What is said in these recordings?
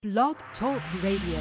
Blog Talk Radio.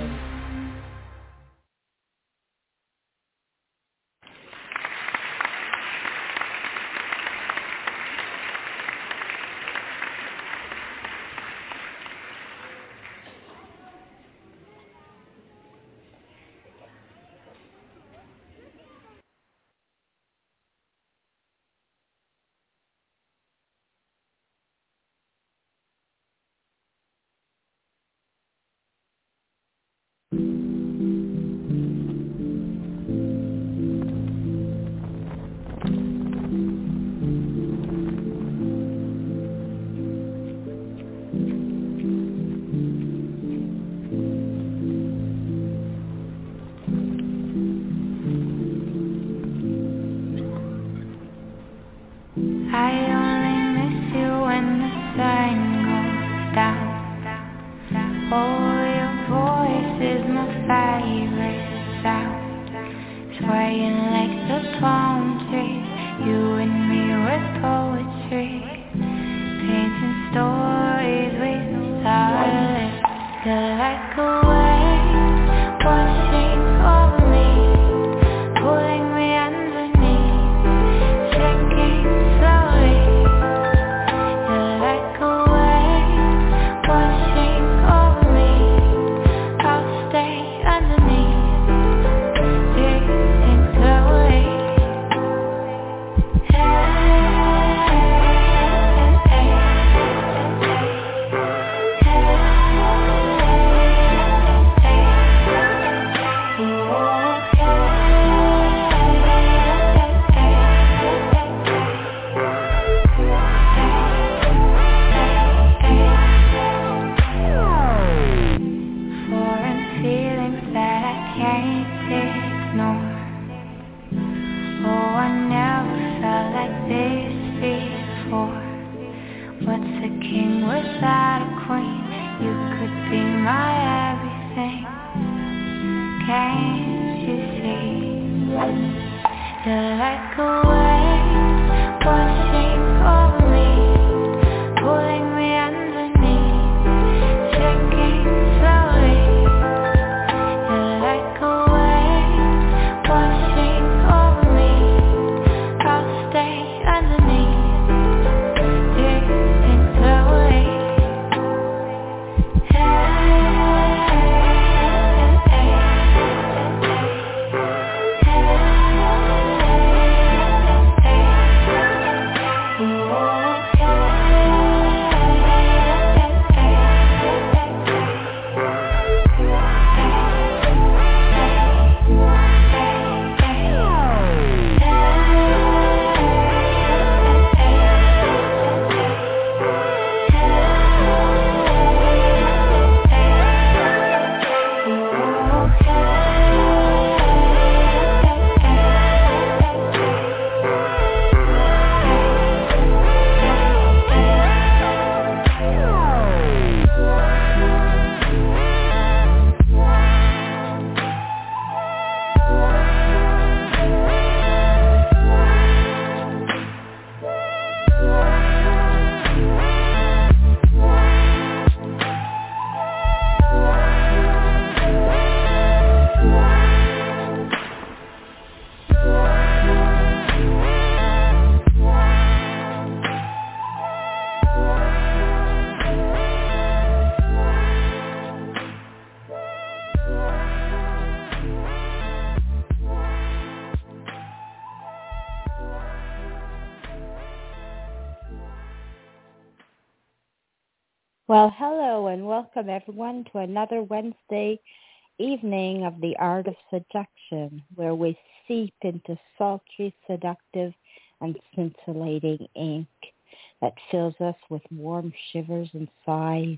Well, hello and welcome everyone to another Wednesday evening of the Art of Seduction, where we seep into sultry, seductive, and scintillating ink that fills us with warm shivers and sighs.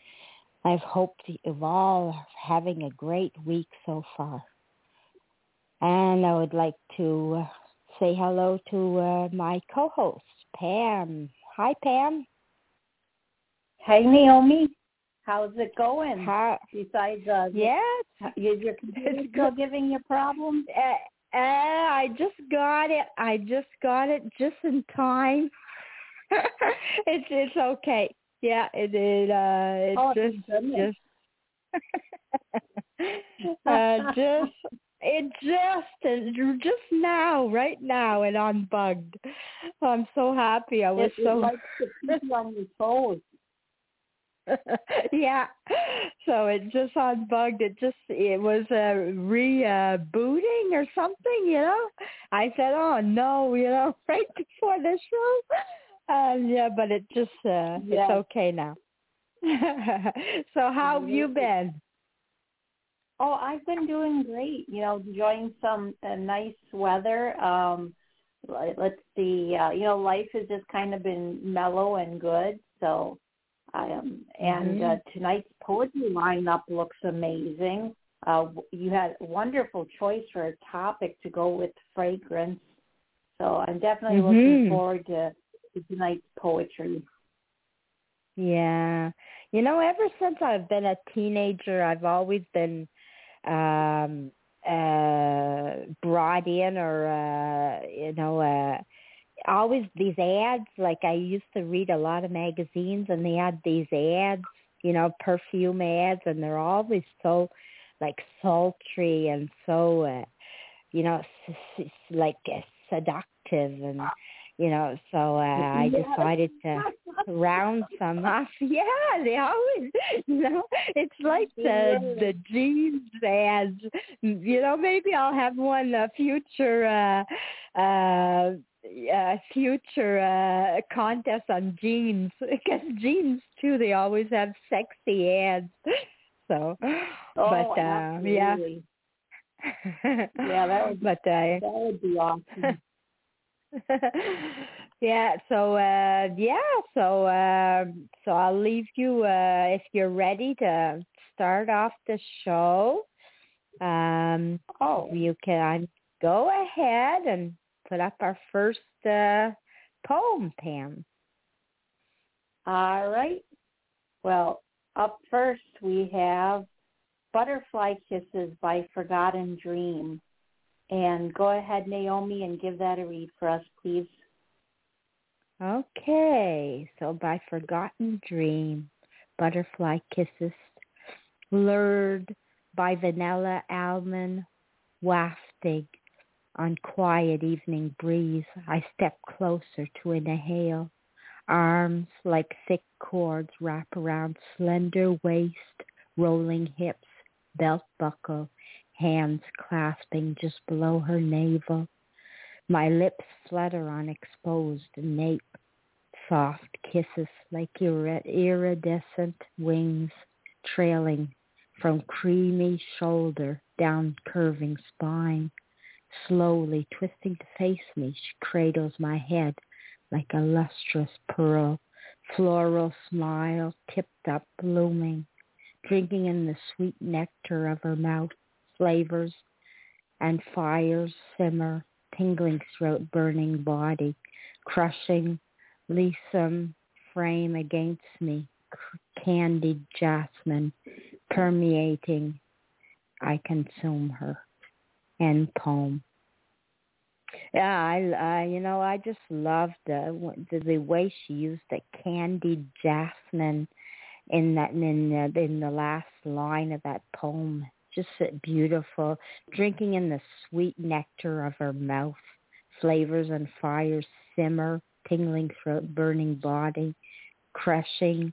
I've hoped you've all are having a great week so far. And I would like to say hello to my co-host, Pam. Hi, Pam. Hey, Naomi. How's it going? Besides, is your computer still giving you problems? I just got it just in time. It's okay. Yeah, it's goodness. Just now, right now, it unbugged. I'm so happy. I was so like the people on your phone. Yeah, so it just unbugged. It was rebooting or something, I said, oh no, right before the show. Yeah, but it just it's okay now. So how have you been? Oh, I've been doing great. Enjoying some nice weather. Let's see. Life has just kind of been mellow and good. So, tonight's poetry lineup looks amazing. You had a wonderful choice for a topic to go with fragrance. So I'm definitely looking forward to tonight's poetry. Yeah. Ever since I've been a teenager, I've always been brought in or, always these ads. Like I used to read a lot of magazines and they had these ads, perfume ads, and they're always so like sultry and so, seductive and, so I decided to round some off. Yeah, they always, it's like the jeans ads. Maybe I'll have one future contest on jeans, because jeans too, they always have sexy ads. So, absolutely. Yeah, that would be awesome. Yeah, so I'll leave you if you're ready to start off the show. You can go ahead and put up our first poem, Pam. All right. Well, up first we have Butterfly Kisses by Forgotten Dream. And go ahead, Naomi, and give that a read for us, please. Okay. So by Forgotten Dream, Butterfly Kisses, lured by vanilla almond wafting on quiet evening breeze, I step closer to inhale. Arms like thick cords wrap around slender waist, rolling hips, belt buckle, hands clasping just below her navel. My lips flutter on exposed nape, soft kisses like iridescent wings trailing from creamy shoulder down curving spine. Slowly twisting to face me, she cradles my head like a lustrous pearl, floral smile tipped up blooming, drinking in the sweet nectar of her mouth. Flavors and fires simmer, tingling throat, burning body, crushing lissom frame against me, candied jasmine permeating. I consume her. End poem. Yeah, I just loved the way she used the candied jasmine in the last line of that poem. Just beautiful, drinking in the sweet nectar of her mouth, flavors and fires simmer, tingling throat, burning body, crushing,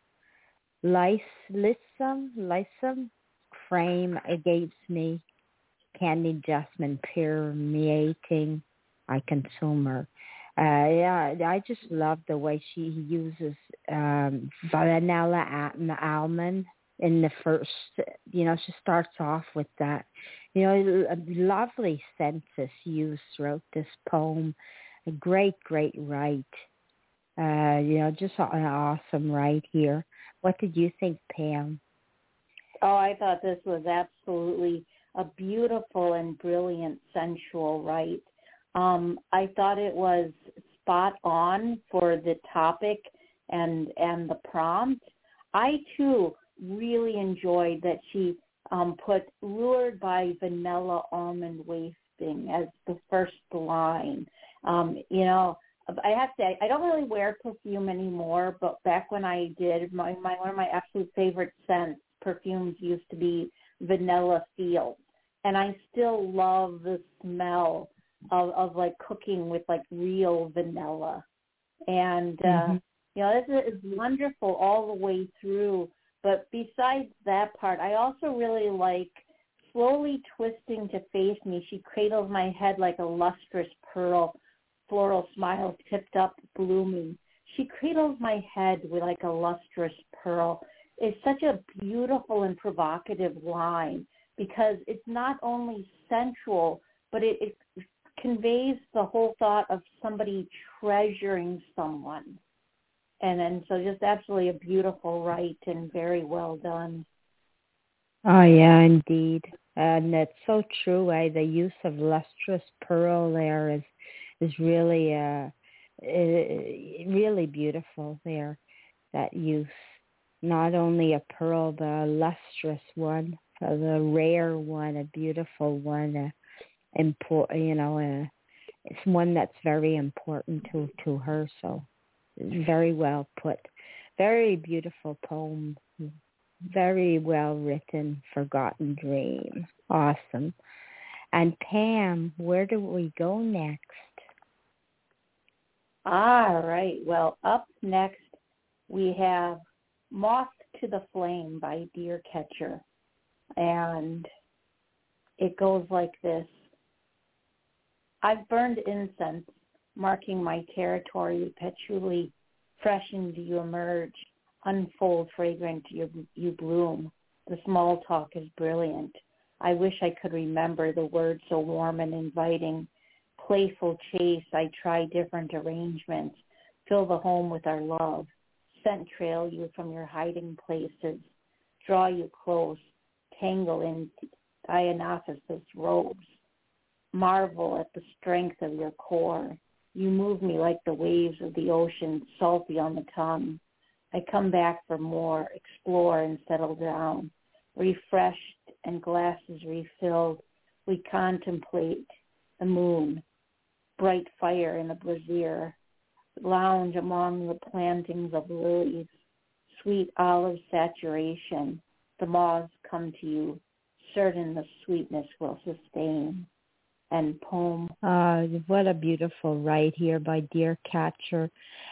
lissom frame against me, candied jasmine permeating, I consume her. I just love the way she uses vanilla almond in the first, she starts off with that, a lovely senses used throughout this poem. A great write. Just an awesome write here. What did you think, Pam? Oh, I thought this was absolutely a beautiful and brilliant sensual write. I thought it was spot on for the topic and the prompt. I, too, really enjoyed that she put lured by vanilla almond wafting as the first line. I have to say, I don't really wear perfume anymore, but back when I did, one of my absolute favorite scents, perfumes used to be vanilla feel. And I still love the smell of like cooking with like real vanilla. And, this is wonderful all the way through. But besides that part, I also really like slowly twisting to face me. She cradles my head like a lustrous pearl, floral smile tipped up, blooming. She cradles my head with like a lustrous pearl. It's such a beautiful and provocative line because it's not only sensual, but it conveys the whole thought of somebody treasuring someone. And so just absolutely a beautiful write and very well done. Oh, yeah, indeed. And it's so true. The use of lustrous pearl there is really really beautiful there, that use. Not only a pearl, but a lustrous one, the rare one, a beautiful one, it's one that's very important to her. So very well put. Very beautiful poem. Very well written, Forgotten Dream. Awesome. And Pam, where do we go next? All right. Well, up next we have Moth to the Flame by Deer Catcher. And it goes like this. I've burned incense, marking my territory perpetually. Freshened you emerge, unfold fragrant you bloom. The small talk is brilliant. I wish I could remember the words so warm and inviting. Playful chase, I try different arrangements. Fill the home with our love. Scent trail you from your hiding places. Draw you close. Tangle in Dionysus robes. Marvel at the strength of your core. You move me like the waves of the ocean, salty on the tongue. I come back for more, explore and settle down. Refreshed and glasses refilled, we contemplate the moon, bright fire in the brazier, lounge among the plantings of lilies, sweet olive saturation. The moths come to you, certain the sweetness will sustain. And poem. What a beautiful write here by Deer Catcher.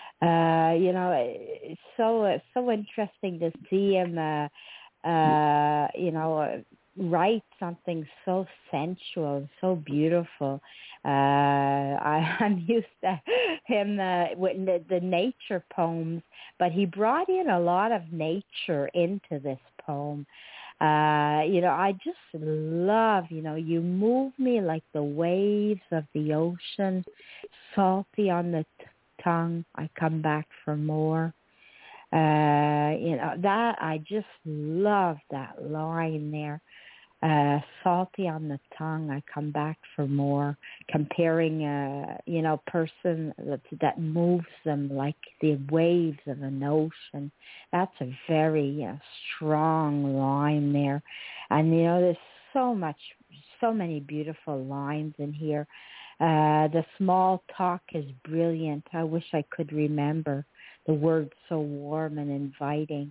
It's so interesting to see him, write something so sensual, so beautiful. I'm used to him with the nature poems, but he brought in a lot of nature into this poem. I just love, you move me like the waves of the ocean, salty on the tongue, I come back for more. That I just love that line there. Salty on the tongue, I come back for more. Comparing, person that moves them like the waves of an ocean. That's a very strong line there. And, there's so many beautiful lines in here. The small talk is brilliant. I wish I could remember the words so warm and inviting.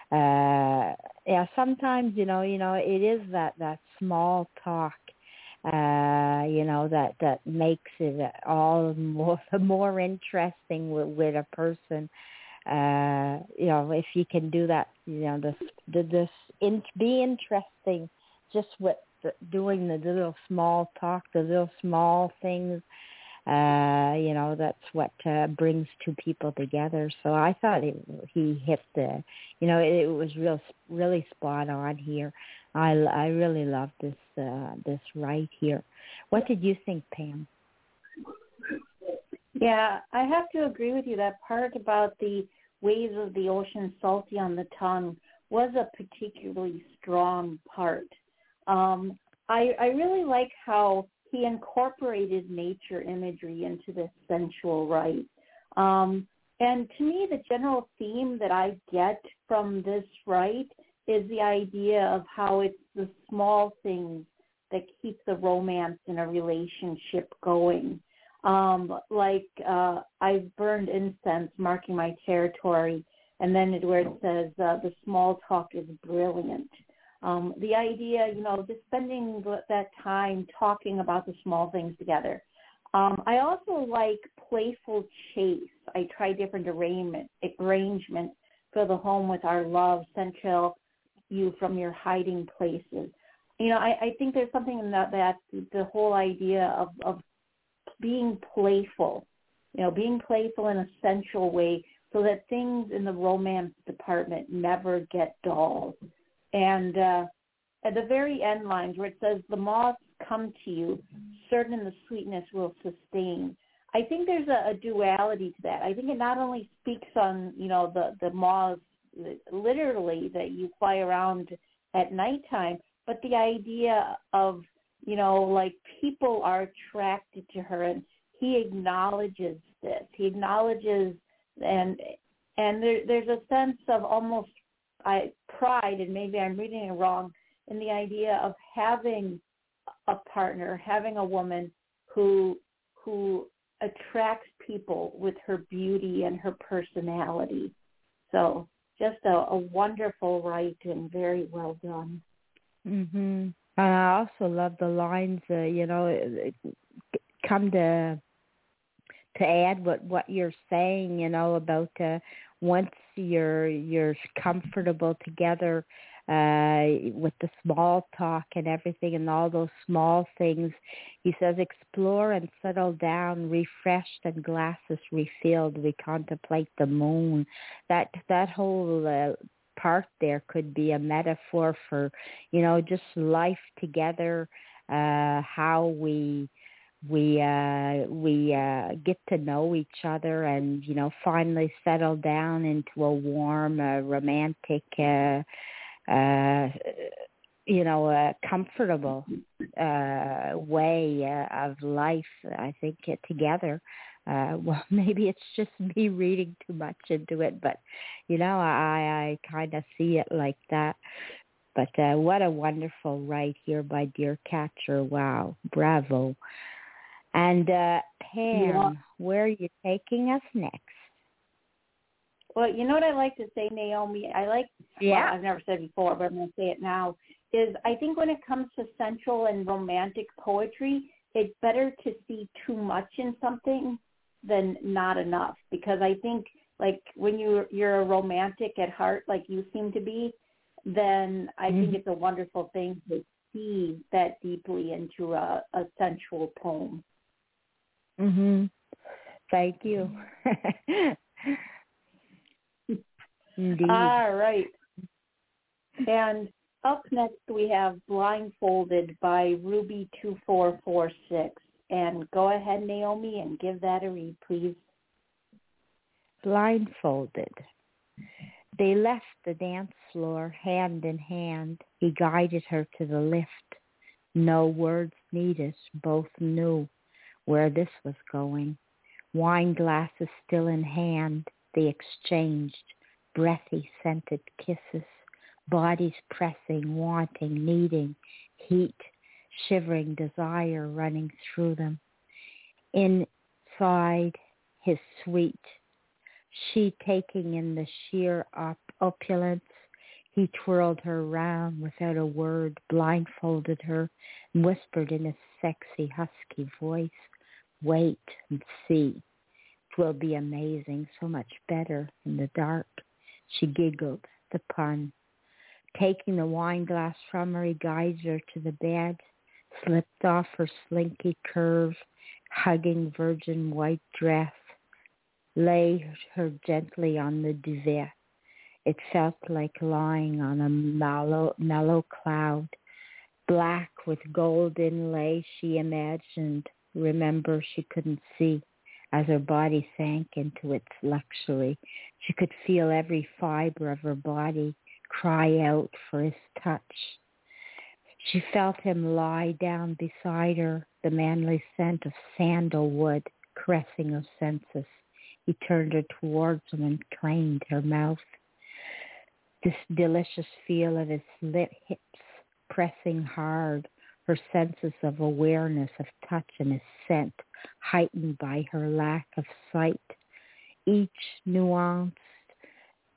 Sometimes, it is that small talk, that makes it all more interesting with a person. If you can do that, be interesting just with doing the little small talk, the little small things. That's what brings two people together. So I thought he hit it was really spot on here. I really love this right here. What did you think, Pam? Yeah, I have to agree with you. That part about the waves of the ocean salty on the tongue was a particularly strong part. I really like how he incorporated nature imagery into this sensual rite. And to me, the general theme that I get from this rite is the idea of how it's the small things that keep the romance in a relationship going. I've burned incense, marking my territory, and then where it says the small talk is brilliant. The idea, just spending that time talking about the small things together. I also like playful chase. I try different arrangements. Fill the home with our love, central you from your hiding places. I think there's something in that the whole idea of being playful, being playful in a sensual way so that things in the romance department never get dull. And at the very end lines where it says, the moths come to you, certain the sweetness will sustain. I think there's a duality to that. I think it not only speaks on, the moths, literally, that you fly around at nighttime, but the idea of, like people are attracted to her, and he acknowledges this. He acknowledges, and there's a sense of almost pride, and maybe I'm reading it wrong, in the idea of having a partner, having a woman who attracts people with her beauty and her personality. So just a wonderful writing, very well done. Mhm. And I also love the lines, come to add what you're saying, about once you're comfortable together with the small talk and everything and all those small things. He says, explore and settle down, refreshed and glasses refilled, we contemplate the moon. That whole part there could be a metaphor for, just life together, how we get to know each other and, finally settle down into a warm, romantic, comfortable way of life, I think, together. Well, maybe it's just me reading too much into it, but, I kind of see it like that. But what a wonderful write here by Dear Catcher. Wow. Bravo. And Pam, where are you taking us next? Well, you know what I like to say, Naomi? Well, I've never said it before, but I'm going to say it now, is I think when it comes to sensual and romantic poetry, it's better to see too much in something than not enough. Because I think, like, when you're a romantic at heart, like you seem to be, then I think it's a wonderful thing to see that deeply into a sensual poem. Mhm. Thank you. Indeed. All right. And up next we have Blindfolded by Ruby2446. And go ahead, Naomi, and give that a read, please. Blindfolded. They left the dance floor hand in hand. He guided her to the lift. No words needed. Both knew where this was going. Wine glasses still in hand, they exchanged breathy, scented kisses, bodies pressing, wanting, needing, heat, shivering desire running through them. Inside his suite, she taking in the sheer opulence, he twirled her round without a word, blindfolded her, and whispered in a sexy, husky voice, wait and see. 'Twill be amazing, so much better in the dark. She giggled, the pun. Taking the wine glass from her, he guided her to the bed, slipped off her slinky curve, hugging virgin white dress, laid her gently on the duvet. It felt like lying on a mellow cloud, black with gold inlay she imagined. Remember, she couldn't see. As her body sank into its luxury, she could feel every fiber of her body cry out for his touch. She felt him lie down beside her, the manly scent of sandalwood caressing her senses. He turned her towards him and claimed her mouth. This delicious feel of his hips pressing hard, her senses of awareness of touch and his scent heightened by her lack of sight. Each nuanced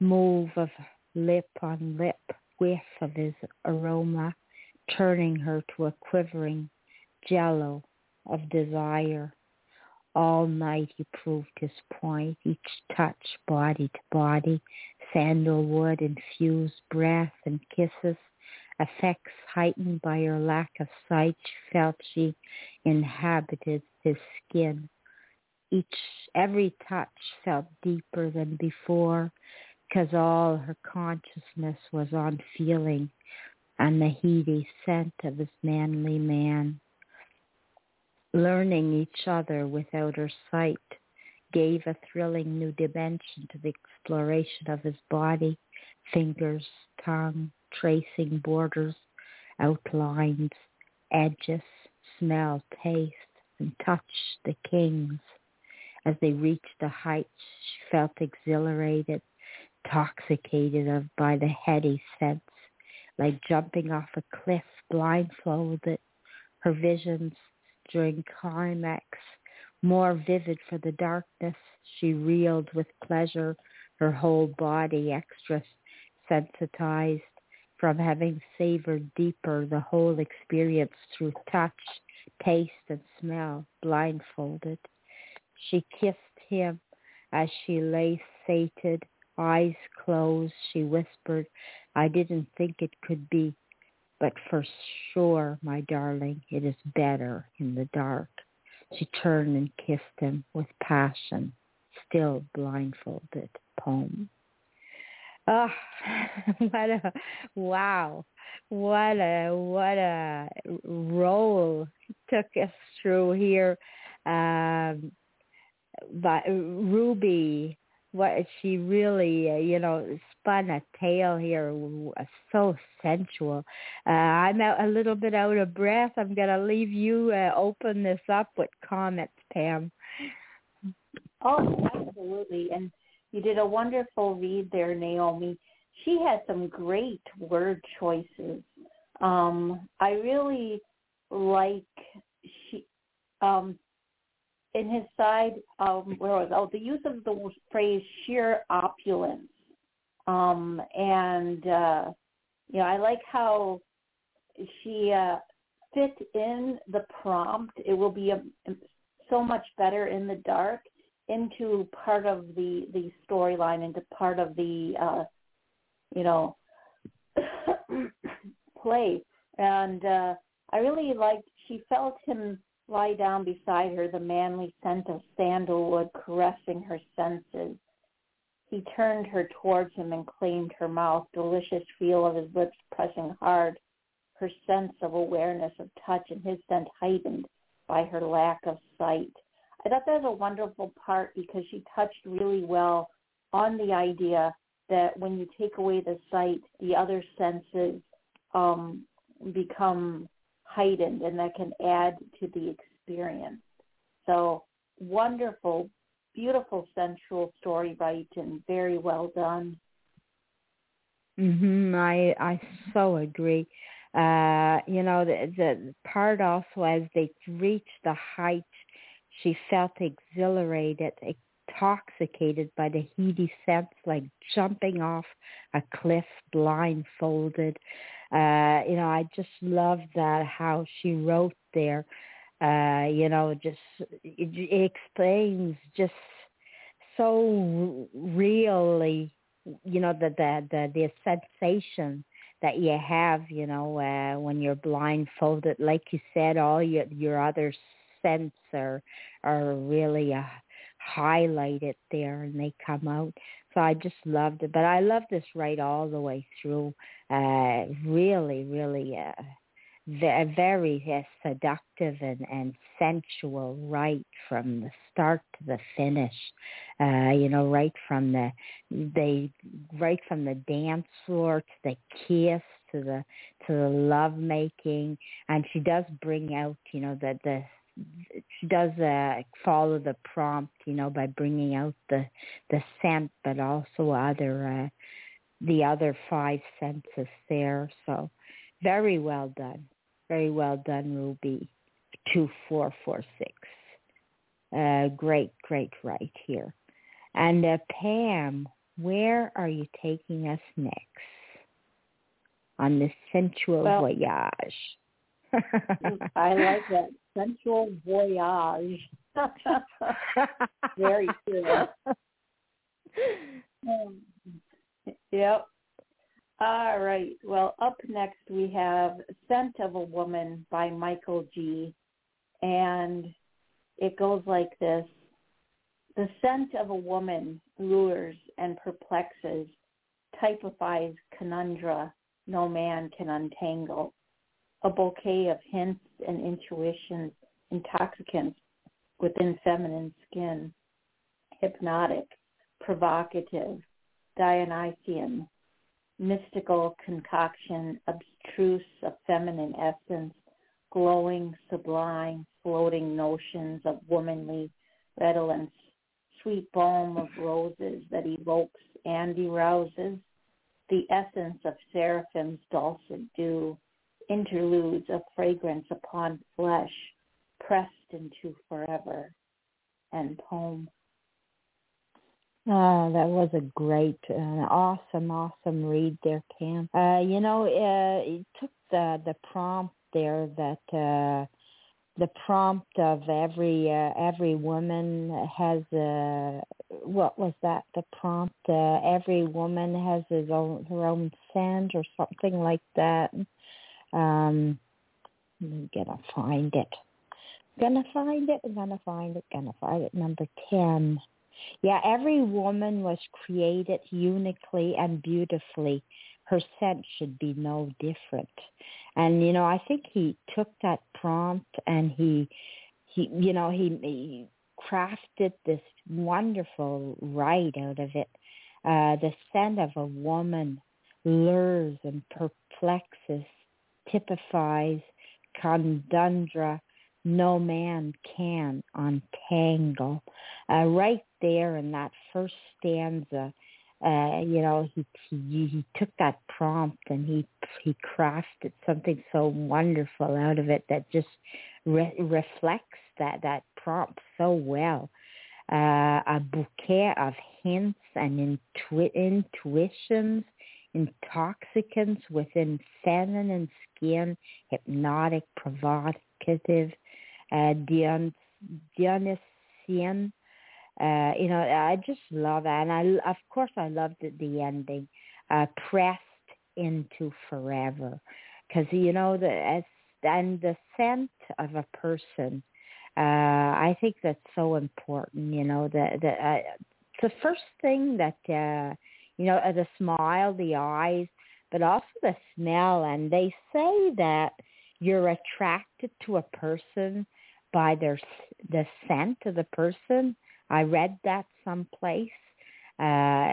move of lip on lip, whiff of his aroma, turning her to a quivering jello of desire. All night he proved his point, each touch body to body, sandalwood infused breath and kisses, effects heightened by her lack of sight. She felt she inhabited his skin. Every touch felt deeper than before, because all her consciousness was on feeling and the heady scent of his manly man. Learning each other without her sight gave a thrilling new dimension to the exploration of his body, fingers, tongue, tracing borders, outlines, edges, smell, taste, and touch the kings. As they reached the heights, she felt exhilarated, intoxicated by the heady sense, like jumping off a cliff blindfolded. Her visions during climax, more vivid for the darkness, she reeled with pleasure, her whole body extra sensitized from having savored deeper the whole experience through touch, taste, and smell, blindfolded. She kissed him as she lay sated, eyes closed. She whispered, "I didn't think it could be, but for sure, my darling, it is better in the dark." She turned and kissed him with passion, still blindfolded. Poem. Oh, wow. What a role took us through here. But Ruby, what she really, spun a tale here, so sensual. I'm a little bit out of breath. I'm going to leave you open this up with comments, Pam. Oh, absolutely. And you did a wonderful read there, Naomi. She had some great word choices. I really like in his side, the use of the phrase sheer opulence. I like how she fit in the prompt. It will be so much better in the dark into part of the storyline, into part of the, play. And I really liked, she felt him lie down beside her, the manly scent of sandalwood caressing her senses. He turned her towards him and claimed her mouth, delicious feel of his lips pressing hard, her sense of awareness of touch and his scent heightened by her lack of sight. I thought that was a wonderful part because she touched really well on the idea that when you take away the sight, the other senses become heightened, and that can add to the experience. So wonderful, beautiful, sensual story, right, and very well done. I so agree. The part also as they reached the height, she felt exhilarated, intoxicated by the heady scents, like jumping off a cliff blindfolded. I just love that, how she wrote there. Just it explains just so really, the sensation that you have, when you're blindfolded. Like you said, all your other scents are really highlighted there, and they come out. So I just loved it. But I love this right all the way through. Really, really very seductive and sensual right from the start to the finish. Right from the dance floor to the kiss to the love making, and she does bring out she does follow the prompt, by bringing out the scent, but also the other five senses there. So very well done. Very well done, Ruby. 2446. Great right here. And Pam, where are you taking us next on this sensual voyage? I like that. Sensual voyage. Very true. Yep. All right. Well, up next we have Scent of a Woman by Michael G. And it goes like this. The scent of a woman lures and perplexes, typifies conundra no man can untangle. A bouquet of hints and intuitions, intoxicants within feminine skin, hypnotic, provocative, Dionysian, mystical concoction, abstruse of feminine essence, glowing, sublime, floating notions of womanly redolence, sweet balm of roses that evokes and arouses, the essence of seraphim's dulcet dew, interludes of fragrance upon flesh, pressed into forever, and poem. Oh, that was a great, awesome read there, Pam. It took the prompt there that the prompt of every woman has what was that? The prompt every woman has her own scent or something like that. I'm gonna find it. Number 10. Yeah, every woman was created uniquely and beautifully. Her scent should be no different. And, I think he took that prompt and he crafted this wonderful write out of it. The scent of a woman lures and perplexes, typifies, conundra no man can untangle. Right there in that first stanza, he took that prompt and he crafted something so wonderful out of it that just reflects that prompt so well. A bouquet of hints and intuitions, intoxicants within feminine skin, hypnotic, provocative, Dionysian. I just love that. And I loved the ending, pressed into forever. Because, the scent of a person, I think that's so important, the first thing that, the smile, the eyes, but also the smell. And they say that you're attracted to a person by the scent of the person. I read that someplace. So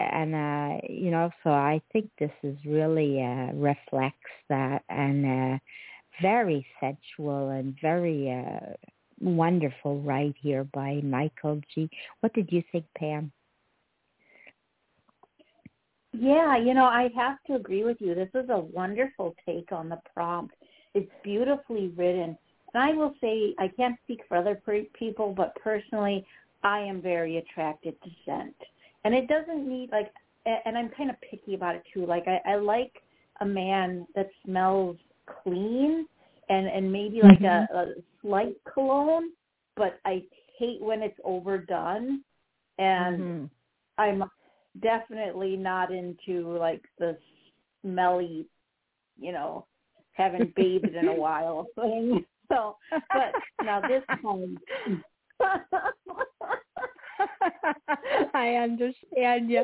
I think this is really reflects that, and very sensual and very wonderful right here by Michael G. What did you think, Pam? Yeah, I have to agree with you. This is a wonderful take on the prompt. It's beautifully written. And I will say, I can't speak for other people, but personally, I am very attracted to scent. And it doesn't need, and I'm kind of picky about it too. I like a man that smells clean and maybe like a slight cologne, but I hate when it's overdone. And I'm definitely not into the smelly, haven't bathed in a while thing. So, but now this time. I understand you.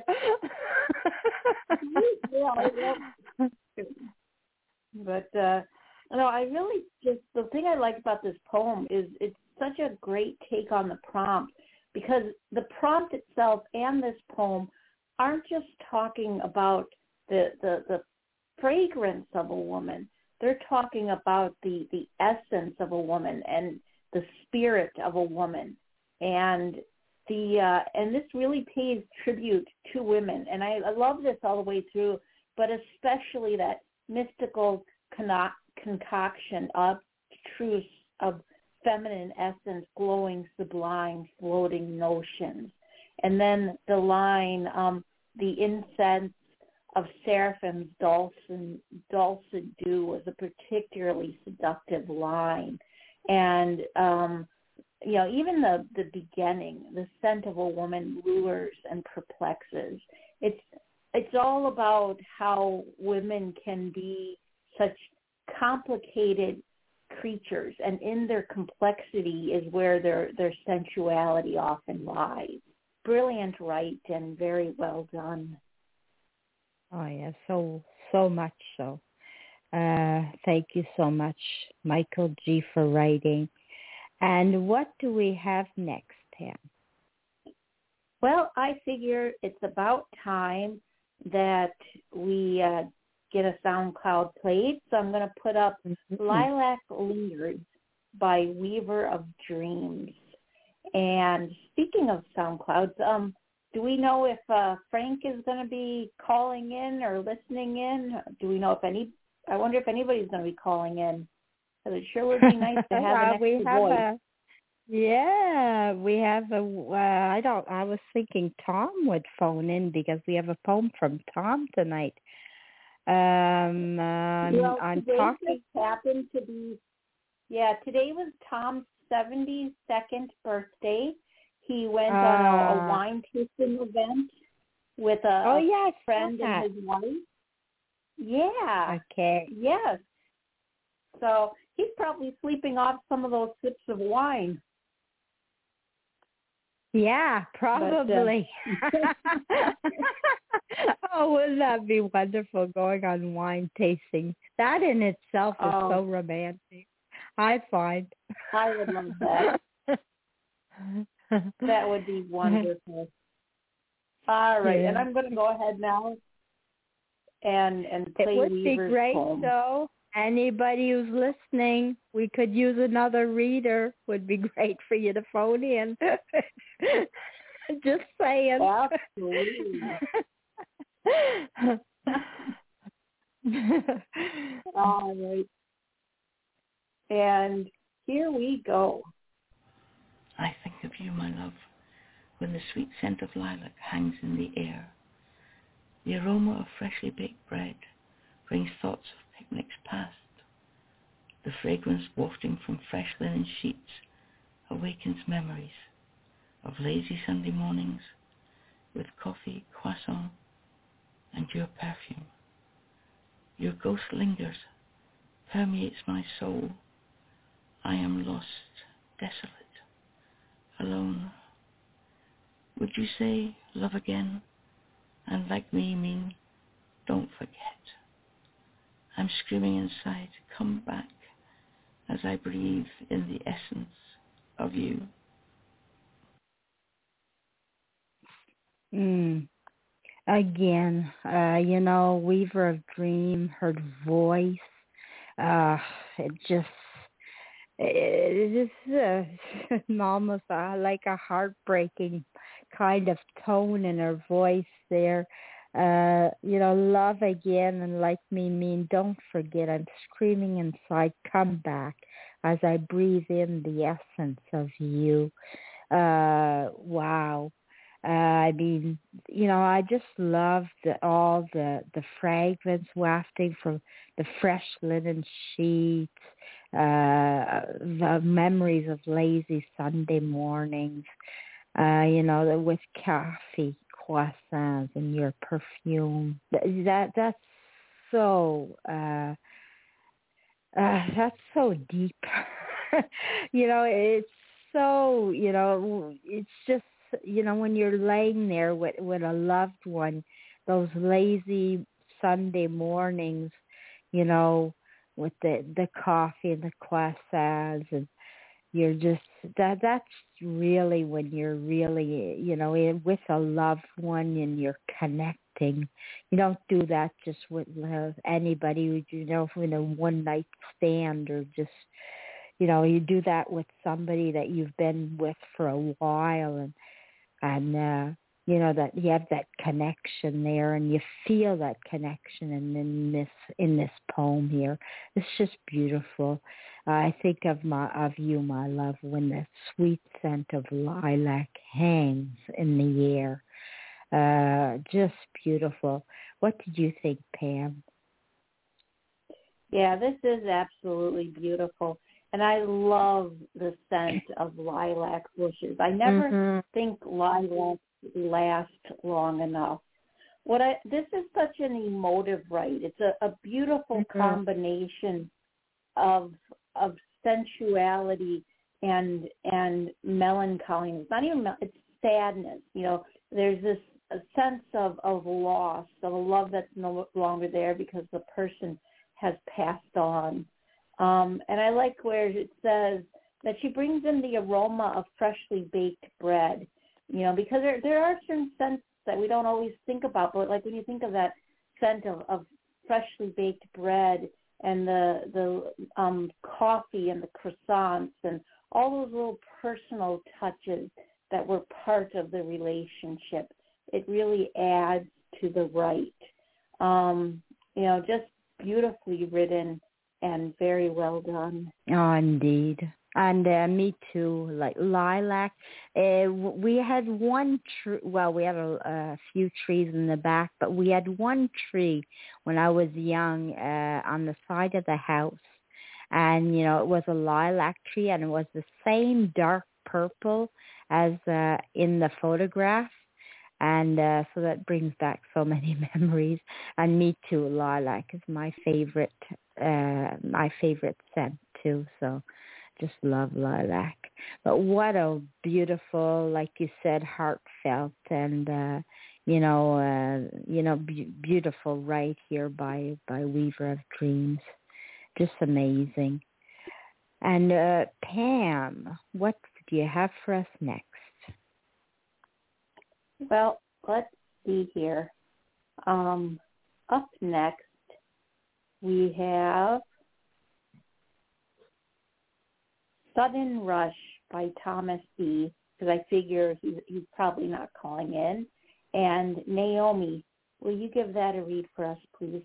But I really the thing I like about this poem is it's such a great take on the prompt, because the prompt itself and this poem aren't just talking about the fragrance of a woman. They're talking about the essence of a woman and the spirit of a woman, and and this really pays tribute to women. And I love this all the way through, but especially that mystical concoction of truth of feminine essence, glowing, sublime, floating notions. And then the line, the incense of Seraphim's dulcet dew was a particularly seductive line. And, even the beginning, the scent of a woman lures and perplexes. It's all about how women can be such complicated creatures, and in their complexity is where their sensuality often lies. Brilliant write and very well done. Oh yeah, so much so. Thank you so much, Michael G, for writing. And what do we have next, Tam? Well, I figure it's about time that we get a SoundCloud played. So I'm going to put up Lilac Lingers by Weaver of Dreams. And speaking of SoundClouds, do we know if Frank is going to be calling in or listening in? Do we know I wonder if anybody's going to be calling in. Because it sure would be nice to have an extra voice. We have I was thinking Tom would phone in because we have a poem from Tom tonight. I'm talking. Happened to be, today was Tom's 72nd birthday. He went on a wine tasting event with a friend and his wife. Yeah. Okay. Yes. So he's probably sleeping off some of those sips of wine. Yeah, probably. Oh, wouldn't that be wonderful, going on wine tasting? That in itself is so romantic, I find. I would love that. That would be wonderful. All right, and I'm going to go ahead now and play Weaver's poem. It would be great, though. Anybody who's listening, we could use another reader. Would be great for you to phone in. Just saying. Absolutely. All right. And here we go. I think of you, my love, when the sweet scent of lilac hangs in the air. The aroma of freshly baked bread brings thoughts of picnics past. The fragrance wafting from fresh linen sheets awakens memories of lazy Sunday mornings with coffee, croissant, and your perfume. Your ghost lingers, permeates my soul. I am lost, desolate, alone. Would you say love again, and like me mean don't forget? I'm screaming inside, come back, as I breathe in the essence of you. Again, Weaver of Dream, her voice, it is almost like a heartbreaking kind of tone in her voice there. Love again and like me mean don't forget. I'm screaming inside, come back, as I breathe in the essence of you. Wow. I just love all the fragrance wafting from the fresh linen sheets, the memories of lazy Sunday mornings, with coffee, croissants, and your perfume. That's so deep. It's so, it's just, when you're laying there with a loved one, those lazy Sunday mornings, with the coffee and the croissants, and you're just, that's really when you're really, with a loved one and you're connecting. You don't do that just with anybody, in a one night stand, or just, you do that with somebody that you've been with for a while, and that you have that connection there, and you feel that connection. And in this poem here, it's just beautiful. I think of you, my love, when the sweet scent of lilac hangs in the air. Just beautiful. What did you think, Pam? Yeah, this is absolutely beautiful. And I love the scent of lilac bushes. I never think lilacs last long enough. This is such an emotive rite. It's a beautiful combination of sensuality and melancholy. It's not even it's sadness. There's this a sense of loss, of a love that's no longer there because the person has passed on. And I like where it says that she brings in the aroma of freshly baked bread, because there are certain scents that we don't always think about, but like when you think of that scent of freshly baked bread and the coffee and the croissants and all those little personal touches that were part of the relationship, it really adds to the rite. Just beautifully written and very well done. Oh, indeed. And me too, like lilac. We had one tree, well, we had a few trees in the back, but we had one tree when I was young on the side of the house. And, it was a lilac tree, and it was the same dark purple as in the photograph. And so that brings back so many memories. And me too, lilac is my favorite scent too. So just love lilac. But what a beautiful, like you said, heartfelt and beautiful right here by Weaver of Dreams. Just amazing. And Pam, what do you have for us next? Well, let's see here. Up next, we have Sudden Rush by Thomas D., because I figure he's probably not calling in. And Naomi, will you give that a read for us, please?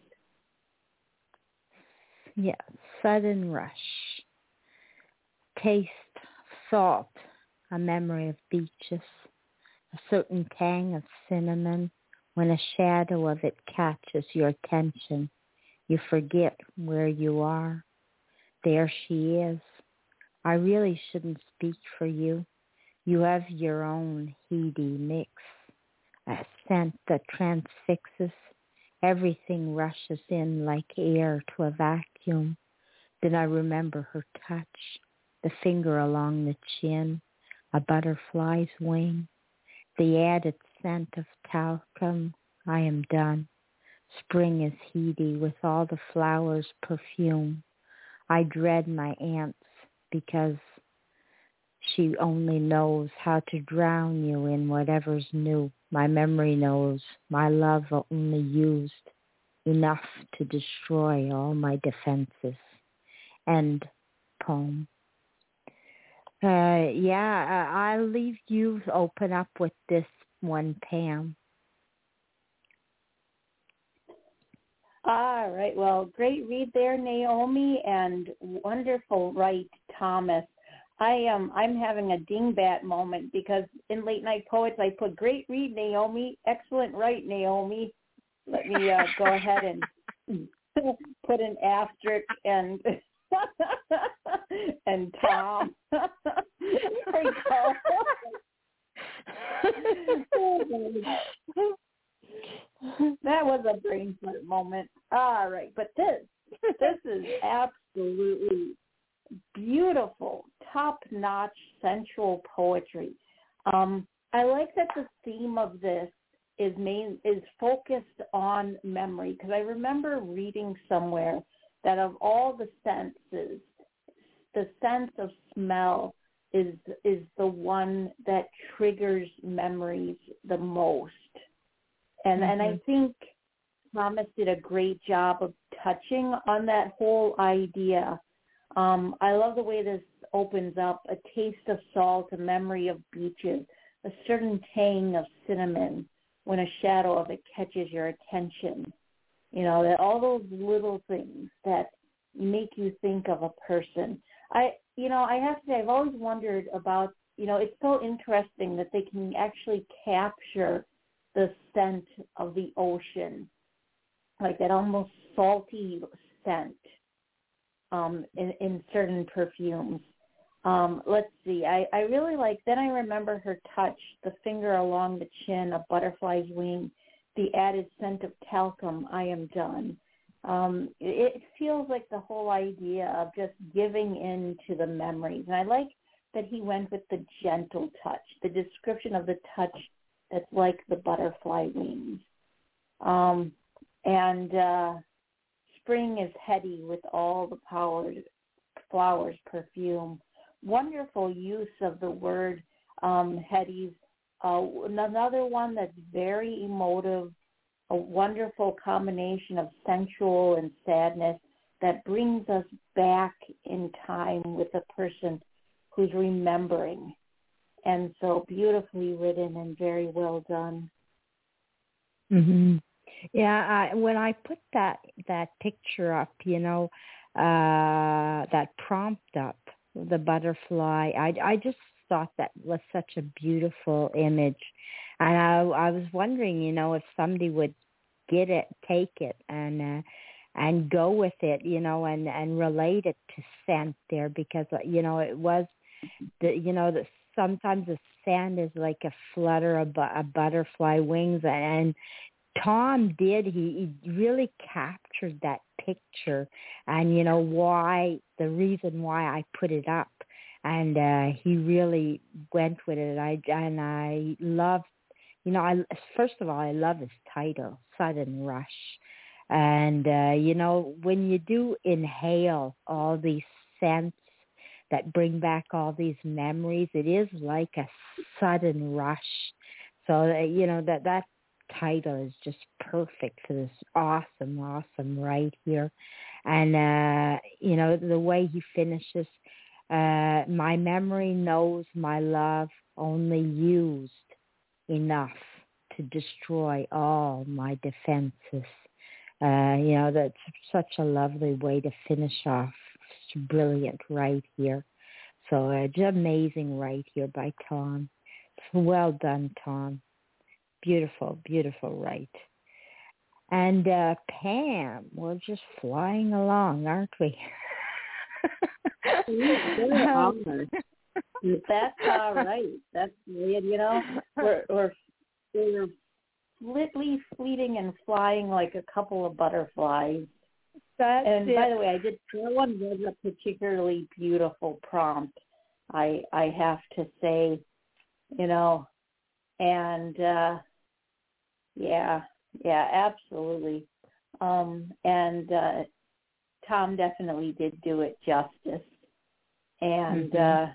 Yeah, Sudden Rush. Taste, salt, a memory of beaches, a certain tang of cinnamon. When a shadow of it catches your attention, you forget where you are. There she is. I really shouldn't speak for you. You have your own heady mix, a scent that transfixes. Everything rushes in like air to a vacuum. Then I remember her touch, the finger along the chin, a butterfly's wing, the added scent of talcum. I am done. Spring is heady with all the flowers' perfume. I dread my aunts because she only knows how to drown you in whatever's new. My memory knows my love only used enough to destroy all my defenses. End poem. I'll leave you open up with this one, Pam. All right. Well, great read there, Naomi, and wonderful write, Thomas. I'm having a dingbat moment because in Late Night Poets I put great read, Naomi, excellent write, Naomi. Let me go ahead and put an asterisk and and Tom. There you go. That was a brain fart moment. All right, but this is absolutely beautiful, top-notch sensual poetry. I like that the theme of this is focused on memory, because I remember reading somewhere that of all the senses, the sense of smell is the one that triggers memories the most. And I think Thomas did a great job of touching on that whole idea. I love the way this opens up: a taste of salt, a memory of beaches, a certain tang of cinnamon when a shadow of it catches your attention. That all those little things that make you think of a person. I have to say, I've always wondered about, it's so interesting that they can actually capture the scent of the ocean, like that almost salty scent in certain perfumes. Let's see. I really like, then I remember her touch, the finger along the chin, a butterfly's wing, the added scent of talcum, I am done. It feels like the whole idea of just giving in to the memories. And I like that he went with the gentle touch, the description of the touch that's like the butterfly wings. Spring is heady with all the flowers, perfume. Wonderful use of the word heady. Another one that's very emotive, a wonderful combination of sensual and sadness that brings us back in time with a person who's remembering. And so beautifully written and very well done. Mm-hmm. Yeah, when I put that picture up, that prompt up, the butterfly, I just thought that was such a beautiful image. And I was wondering, if somebody would get it, take it, and go with it, and relate it to scent there, because, it was, that sometimes the scent is like a flutter of a butterfly wings, and Tom did. He really captured that picture, and the reason why I put it up, and he really went with it. I love, first of all, I love his title, Sudden Rush, and when you do inhale all these scents that bring back all these memories, it is like a sudden rush. So that title is just perfect for this awesome right here. And the way he finishes, my memory knows my love only used enough to destroy all my defenses. That's such a lovely way to finish off. It's brilliant right here. So just amazing right here by Tom. Well done, Tom. Beautiful right. And Pam, we're just flying along, aren't we? That's all right. That's we're fleeting and flying like a couple of butterflies. By the way, that one was a particularly beautiful prompt, I have to say, and yeah, absolutely. And Tom definitely did do it justice. And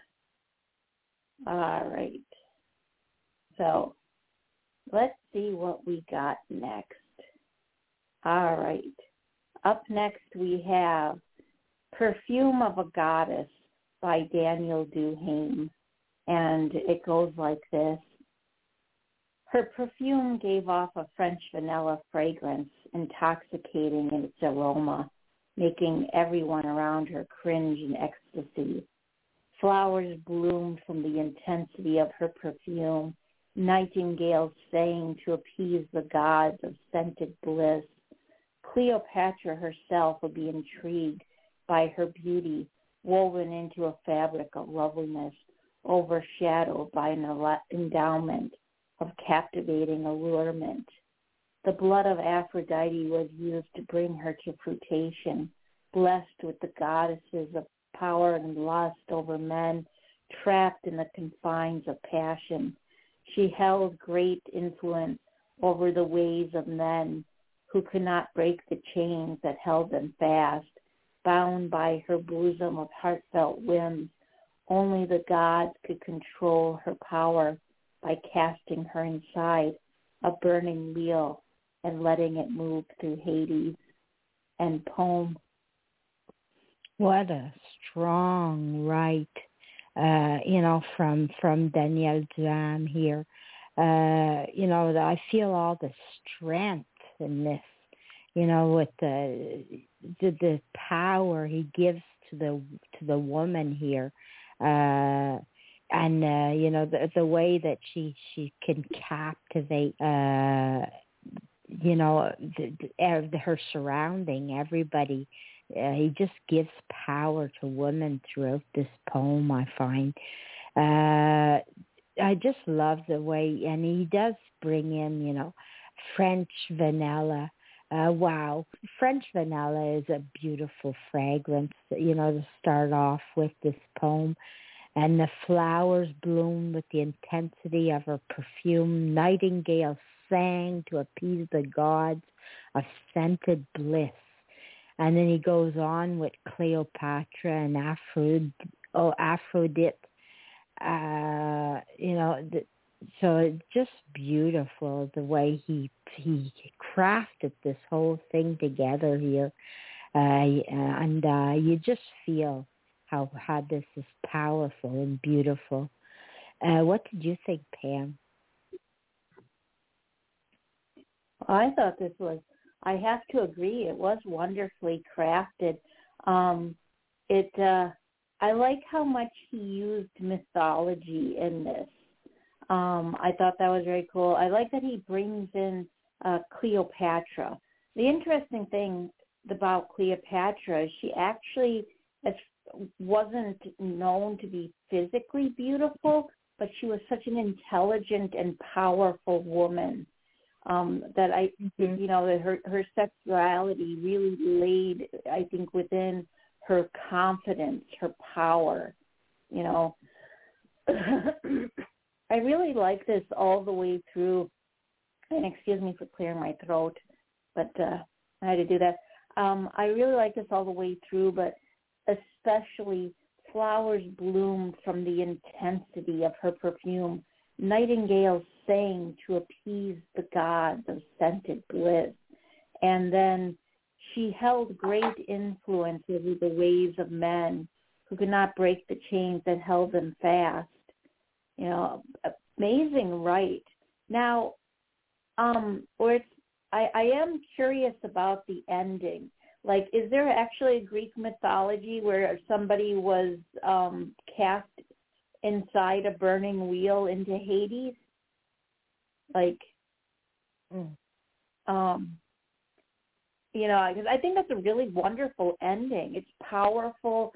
all right. So let's see what we got next. All right. Up next we have Perfume of a Goddess by Daniel Duhame. And it goes like this. Her perfume gave off a French vanilla fragrance, intoxicating in its aroma, making everyone around her cringe in ecstasy. Flowers bloomed from the intensity of her perfume, nightingales sang to appease the gods of scented bliss. Cleopatra herself would be intrigued by her beauty, woven into a fabric of loveliness, overshadowed by an endowment of captivating allurement. The blood of Aphrodite was used to bring her to fruition, blessed with the goddesses of power and lust over men, trapped in the confines of passion. She held great influence over the ways of men who could not break the chains that held them fast, bound by her bosom of heartfelt whims. Only the gods could control her power by casting her inside a burning wheel and letting it move through Hades. And poem. What a strong right, from Daniel Duhame here. I feel all the strength in this, with the power he gives to the woman here. and the way that she can captivate her surrounding, everybody. He just gives power to women throughout this poem, I find. I just love the way, and he does bring in, French vanilla. Wow, French vanilla is a beautiful fragrance, to start off with this poem. And the flowers bloom with the intensity of her perfume. Nightingale sang to appease the gods of scented bliss. And then he goes on with Cleopatra and Aphrodite. So it's just beautiful the way he crafted this whole thing together here. And you just feel how this is powerful and beautiful. What did you think, Pam? I thought this was, I have to agree, it was wonderfully crafted. I like how much he used mythology in this. I thought that was very cool. I like that he brings in Cleopatra. The interesting thing about Cleopatra is she actually wasn't known to be physically beautiful, but she was such an intelligent and powerful woman that her sexuality really laid, I think, within her confidence, her power. I really like this all the way through, and excuse me for clearing my throat, but I had to do that. I really like this all the way through, but especially flowers bloomed from the intensity of her perfume. Nightingales sang to appease the gods of scented bliss. And then she held great influence over the ways of men who could not break the chains that held them fast. Amazing, right? Now, I am curious about the ending. Like, is there actually a Greek mythology where somebody was cast inside a burning wheel into Hades? Because I think that's a really wonderful ending. It's powerful.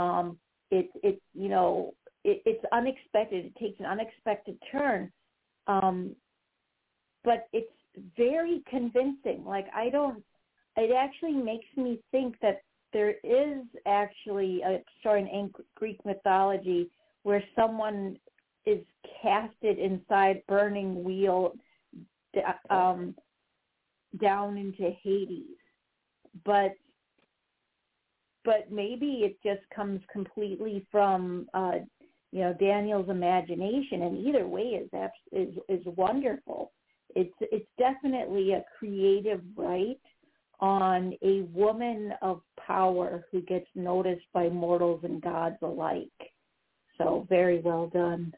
It's unexpected. It takes an unexpected turn, but it's very convincing. It actually makes me think that there is actually a story in Greek mythology where someone is casted inside burning wheel down into Hades, but maybe it just comes completely from Daniel's imagination, and either way is wonderful. It's definitely a creative write on a woman of power who gets noticed by mortals and gods alike. So very well done.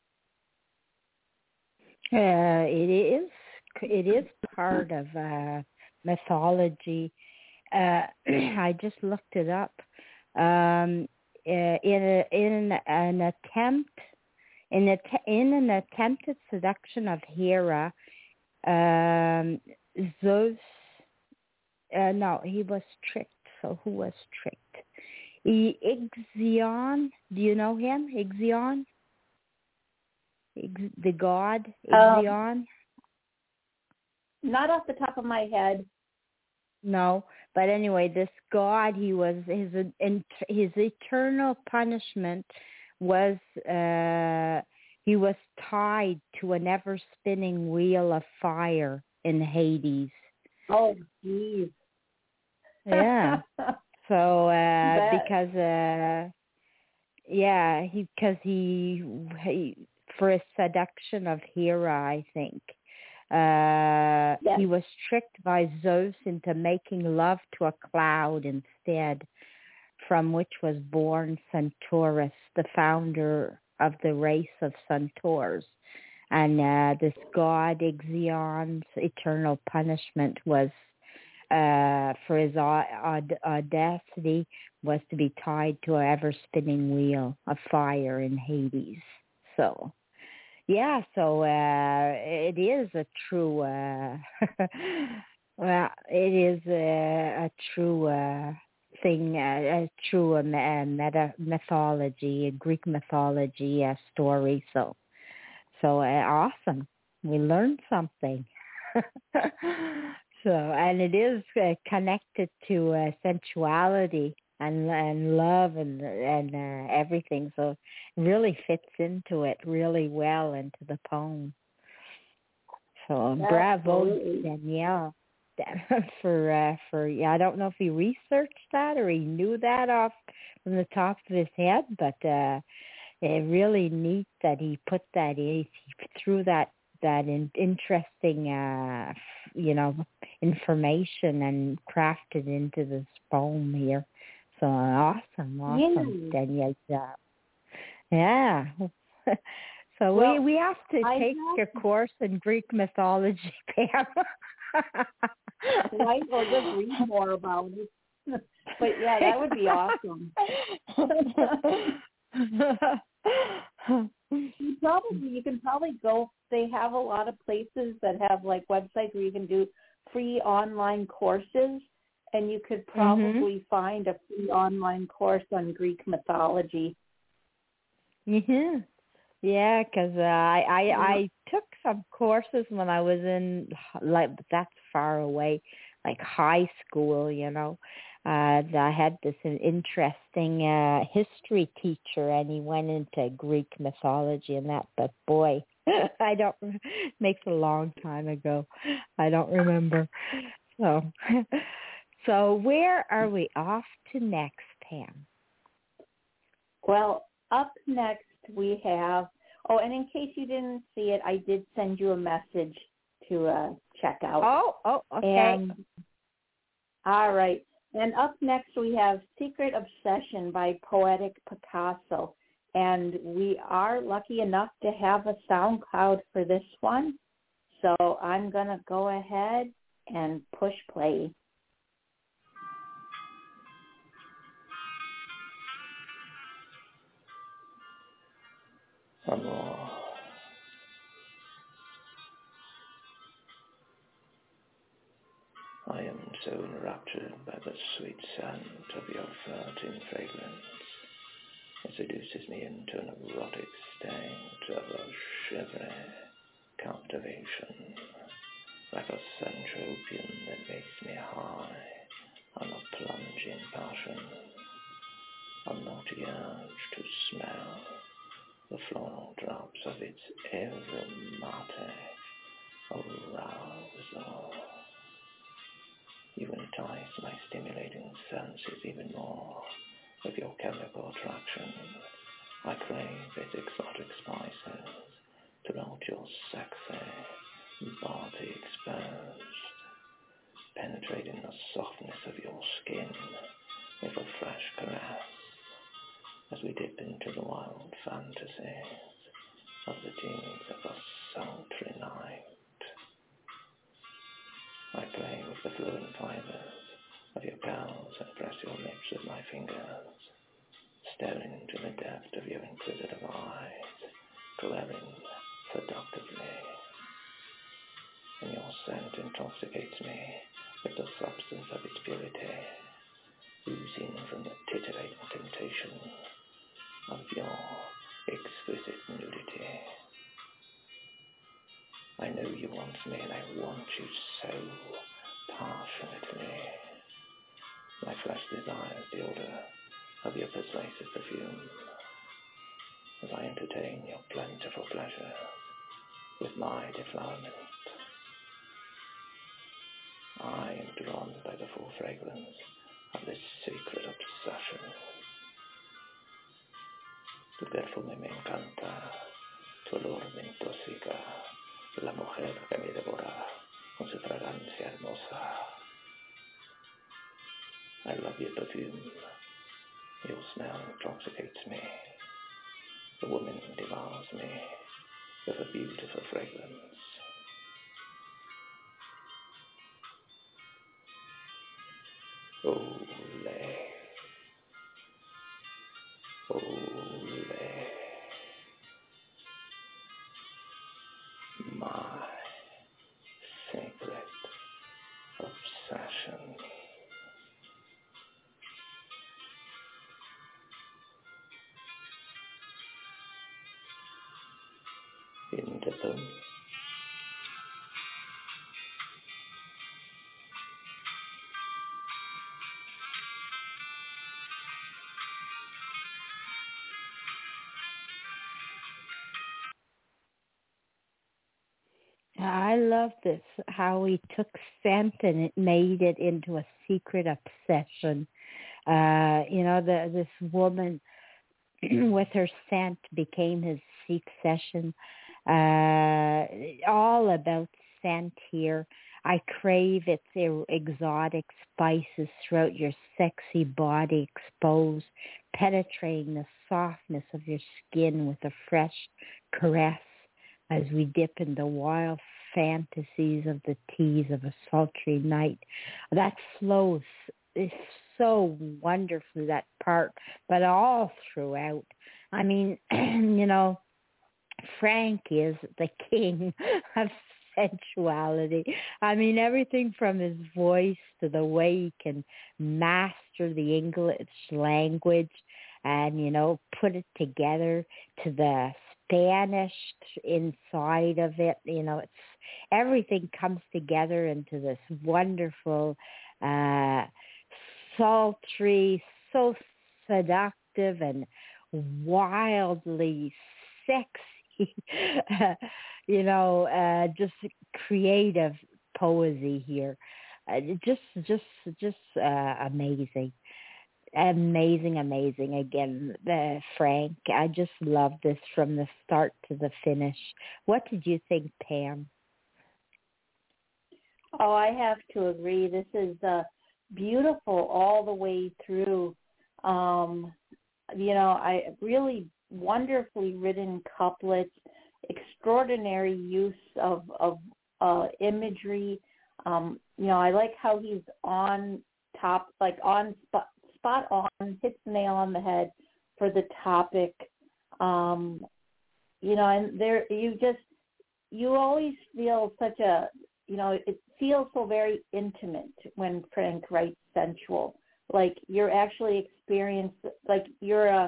It is part of mythology. I just looked it up. In an attempted seduction of Hera, Zeus. No, he was tricked. So who was tricked? Ixion. Do you know him? Ixion? The god Ixion? Not off the top of my head. No, but anyway, this god, his eternal punishment was he was tied to an ever-spinning wheel of fire in Hades. Oh, geez. Yeah. So because he for a seduction of Hera, I think. Yes. He was tricked by Zeus into making love to a cloud instead, from which was born Centaurus, the founder of the race of centaurs. And this god Ixion's eternal punishment was for his audacity was to be tied to an ever-spinning wheel of fire in Hades. So yeah, so it is a true, well, it is a true thing, a true mythology, a Greek mythology story. So awesome. We learned something. So, and it is connected to sensuality and love and everything. So it really fits into it really well into the poem. So bravo, Danielle, for yeah. I don't know if he researched that or he knew that off from the top of his head, but it really neat that he put that in. He threw that interesting, information and crafted into this poem here. So awesome, Danielle. Yeah. So well, we have to take a course in Greek mythology, Pam. Right, or just read more about it. But yeah, that would be awesome. You can probably go. They have a lot of places that have like websites where you can do free online courses, and you could probably find a free online course on Greek mythology. Mhm. Yeah, because I took some courses when I was in, like, that's far away, like high school, I had this interesting history teacher, and he went into Greek mythology and that, but boy, I don't, makes a long time ago. I don't remember. So where are we off to next, Pam? Well, up next we have, and in case you didn't see it, I did send you a message to check out. Oh, okay. All right. And up next we have Secret Obsession by Poetic Picasso. And we are lucky enough to have a SoundCloud for this one. So I'm going to go ahead and push play. Amor, I am so enraptured by the sweet scent of your flirting fragrance. It seduces me into an erotic state of a shivering captivation, like a sensual opium that makes me high on a plunging passion, a naughty urge to smell the floral drops of its aromatic arousal. You entice my stimulating senses even more with your chemical attraction. I crave its exotic spices throughout your sexy body exposed, penetrating the softness of your skin with a fresh caress as we dip into the wild fantasies of the deeds of a sultry night. I play with the fluent fibers of your curls and press your lips with my fingers, staring into the depth of your inquisitive eyes, glaring seductively. And your scent intoxicates me with the substance of its purity, oozing from the titillating temptation of your exquisite nudity. I know you want me, and I want you so passionately. My flesh desires the odor of your persuasive perfume as I entertain your plentiful pleasures with my deflowerment. I am drawn by the full fragrance of this secret obsession. Tu perfume me encanta, tu olor me intoxica, la mujer que me devora con su fragancia hermosa. I love your perfume. Your smell intoxicates me. The woman devours me with a beautiful fragrance. Ole, ole. in the poem. I love this, how he took scent and it made it into a secret obsession. This woman with her scent became his seek session. All about scent here. I crave its exotic spices throughout your sexy body exposed, penetrating the softness of your skin with a fresh caress as we dip into wild fantasies of the tease of a sultry night. That flows is so wonderfully, that part, but all throughout. I mean, Frank is the king of sensuality. I mean, everything from his voice to the way he can master the English language and, put it together to the Spanish inside of it. It's everything comes together into this wonderful, sultry, so seductive and wildly sexy, just creative poesy here. Just amazing. Amazing. Again, Frank, I just love this from the start to the finish. What did you think, Pam? Oh, I have to agree. This is beautiful all the way through. I really wonderfully written couplets, extraordinary use of imagery. I like how he's on top, like on spot on, hits the nail on the head for the topic. And there you always feel such a, it feels so very intimate when Frank writes sensual. Like you're actually experienced, like you're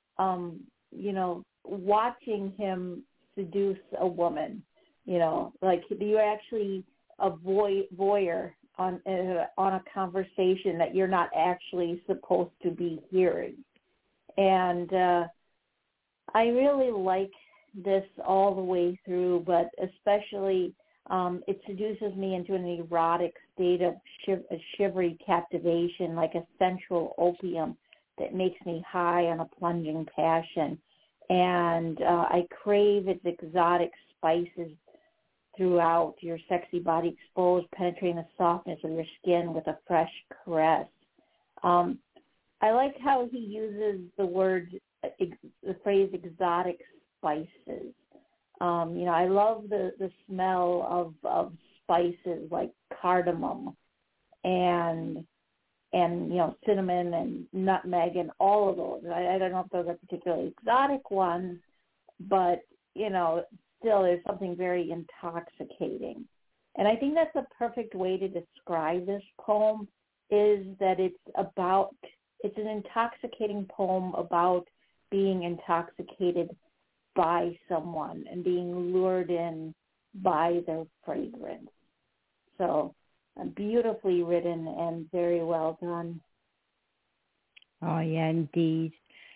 watching him seduce a woman, like you're actually a voyeur on a conversation that you're not actually supposed to be hearing. And I really like this all the way through, but especially it seduces me into an erotic state of shivery captivation, like a sensual opium that makes me high on a plunging passion. And I crave its exotic spices throughout your sexy body exposed, penetrating the softness of your skin with a fresh caress. I like how he uses the phrase exotic spices. I love the smell of spices like cardamom and cinnamon and nutmeg and all of those. I don't know if those are particularly exotic ones, but, still there's something very intoxicating. And I think that's a perfect way to describe this poem, is that it's an intoxicating poem about being intoxicated by someone and being lured in by their fragrance. So beautifully written and very well done. Oh, yeah, indeed.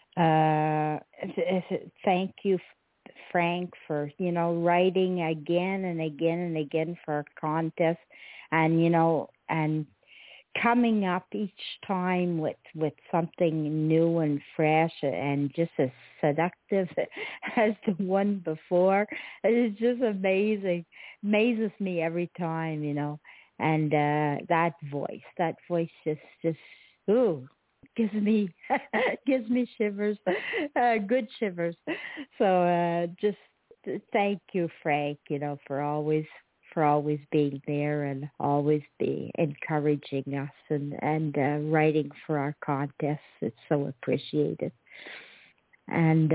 Thank you, Frank, for, writing again and again and again for our contest and, and coming up each time with something new and fresh and just as seductive as the one before. It's just amazing. Amazes me every time, And that voice just gives me shivers, good shivers. So just thank you, Frank, for always being there and always be encouraging us and writing for our contests. It's so appreciated. And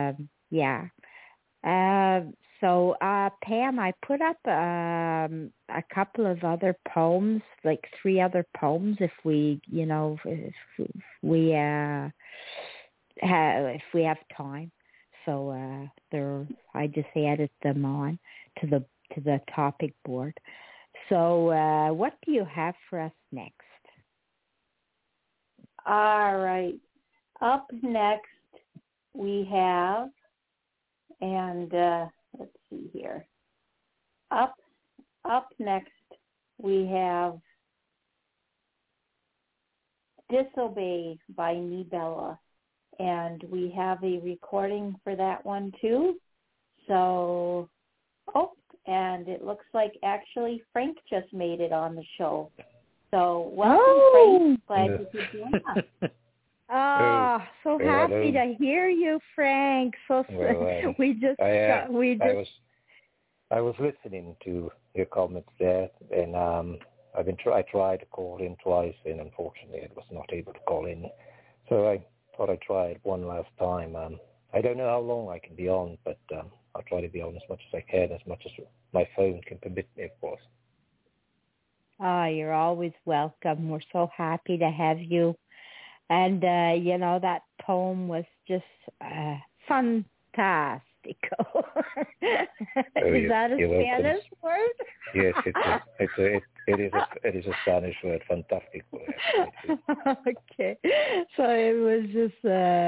so Pam, I put up a couple of other poems, like 3 other poems, if we have time. So I just added them on to the topic board. So what do you have for us next? All right. Up next we have, and let's see here. Up next we have Disobey by Nibella, and we have a recording for that one too. So, and it looks like actually Frank just made it on the show. So welcome, Frank. Glad you could join us. Oh, so happy to hear you, Frank. So I was listening to your comments there, and I tried to call in twice, and unfortunately I was not able to call in. So I thought I'd try it one last time. I don't know how long I can be on, but I'll try to be on as much as I can, as much as my phone can permit me, of course. You're always welcome. We're so happy to have you. And, that poem was just fantastico. Is that a Spanish word? Yes, it is a Spanish word, fantástico. Okay. So it was just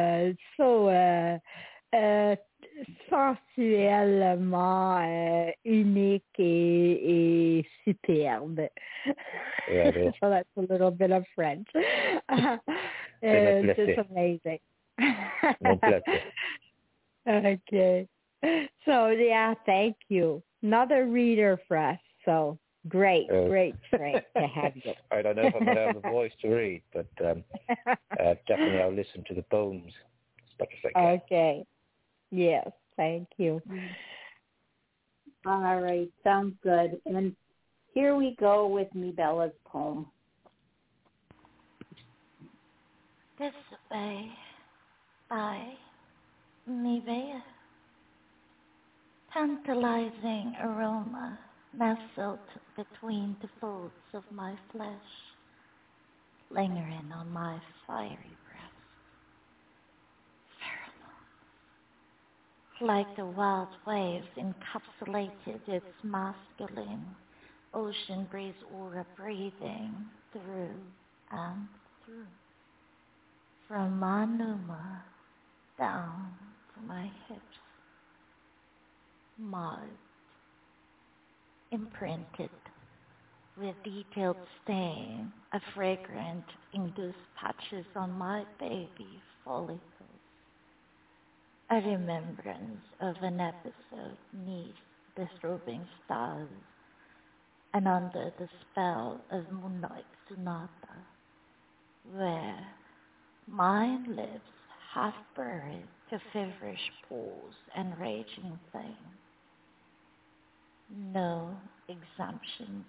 sensuellement unique et superbe. Yeah, so that's a little bit of French. It's just amazing. Okay. So, thank you. Another reader for us. So, great, Frank, to have you. I don't know if I'm going to have the voice to read, but definitely I'll listen to the poems as much as I can. Okay. Yes, thank you. All right, sounds good. And here we go with Nibella's poem. Disobey by Nivea. Tantalizing aroma nestled between the folds of my flesh, lingering on my fiery breast. Pheromone. Like the wild waves encapsulated its masculine ocean breeze aura, breathing through and through. From my pneuma down to my hips, marked, imprinted with detailed stain of fragrant induced patches on my baby follicles. A remembrance of an episode neath the throbbing stars and under the spell of Moonlight Sonata, where my lips half buried to feverish pulse and raging flame. No exemptions,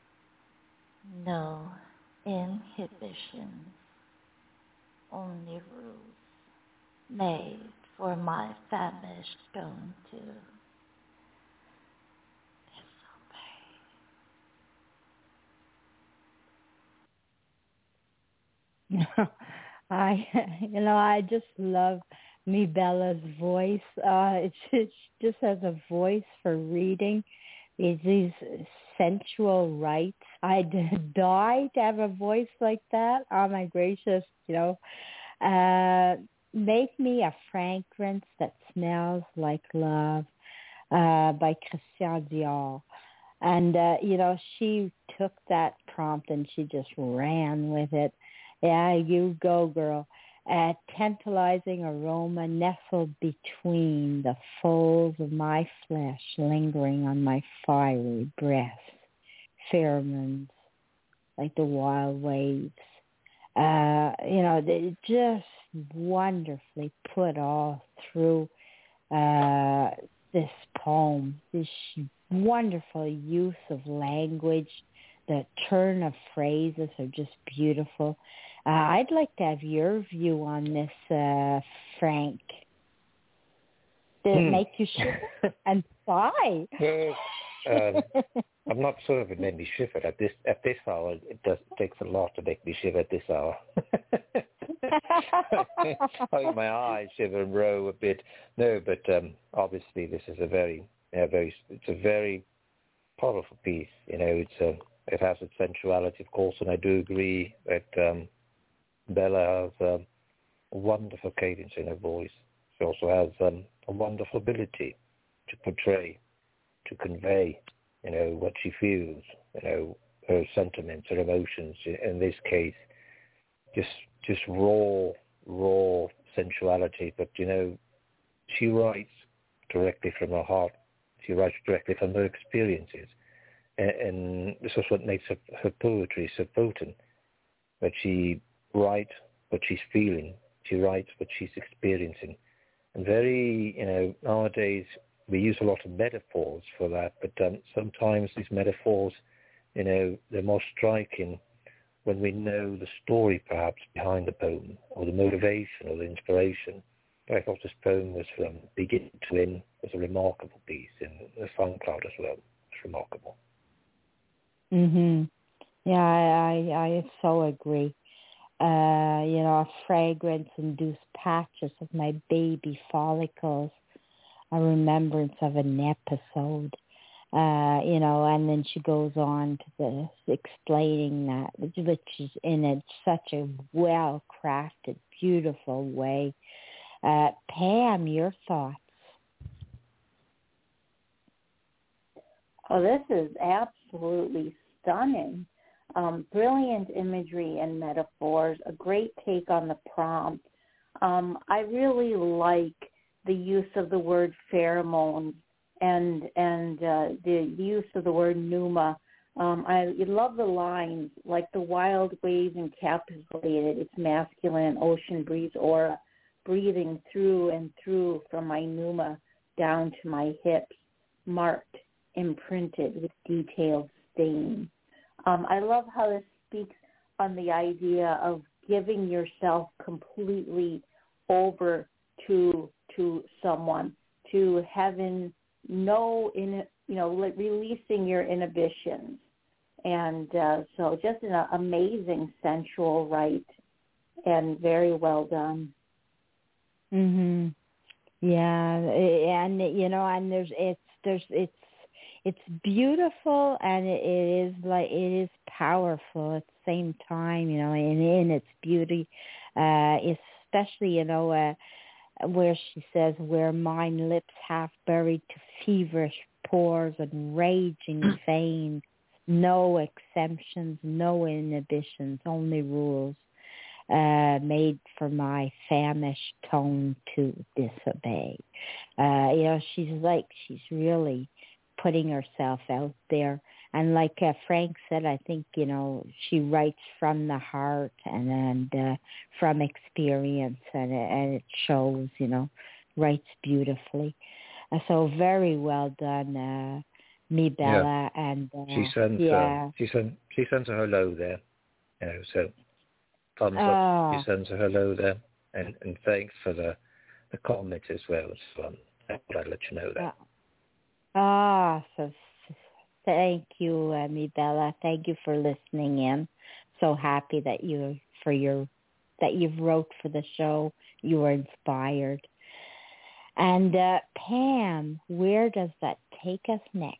no inhibitions, only rules made for my famished stone to disobey. I just love Nibella's voice. She just has a voice for reading these sensual rites. I'd die to have a voice like that. Oh my gracious, Make Me a Fragrance That Smells Like Love by Christian Dior. And, she took that prompt and she just ran with it. Yeah, you go, girl. A tantalizing aroma nestled between the folds of my flesh, lingering on my fiery breast. Pheromones, like the wild waves. They just wonderfully put all through this poem, this wonderful use of language. The turn of phrases are just beautiful. I'd like to have your view on this, Frank. Did it make you shift and sigh? I'm not sure if it made me shiver at this hour. Takes a lot to make me shiver at this hour. I think my eyes shiver and row a bit. No, but obviously this is a very powerful piece. It has its sensuality, of course, and I do agree that Bella has a wonderful cadence in her voice. She also has a wonderful ability to portray, to convey, what she feels, her sentiments, her emotions. In this case, just raw sensuality. But she writes directly from her heart. She writes directly from her experiences, and this is what makes her poetry so potent. That she writes what she's feeling. She writes what she's experiencing. And very, nowadays we use a lot of metaphors for that, but sometimes these metaphors, they're more striking when we know the story perhaps behind the poem, or the motivation or the inspiration. But I thought this poem was from beginning to end was a remarkable piece, and the SoundCloud as well. It's remarkable. Yeah, I so agree. A fragrance-induced patches of my baby follicles, a remembrance of an episode, and then she goes on to explaining that, which is in such a well-crafted, beautiful way. Pam, your thoughts? Oh, this is absolutely stunning. Brilliant imagery and metaphors, a great take on the prompt. I really like the use of the word pheromones and the use of the word pneuma. I love the lines, like the wild wave encapsulated its masculine ocean breeze aura, breathing through and through from my pneuma down to my hips, marked, imprinted with detailed stain. I love how this speaks on the idea of giving yourself completely over to someone, to having releasing your inhibitions. And so just an amazing sensual rite, and very well done. Yeah, and it's beautiful, and it is powerful at the same time, and in its beauty, especially, where she says, where mine lips half buried to feverish pores and raging veins, no exemptions, no inhibitions, only rules, made for my famished tone to disobey. She's really putting herself out there. And like Frank said, I think, she writes from the heart and from experience, and it shows, writes beautifully. So very well done, me, Bella. Yeah. And she sends a hello there, so thumbs up. She sends a hello there, and thanks for the comment as well. So I'd let you know that. So thank you, me, Bella. Thank you for listening in. So happy that you've wrote for the show. You were inspired. And Pam, where does that take us next?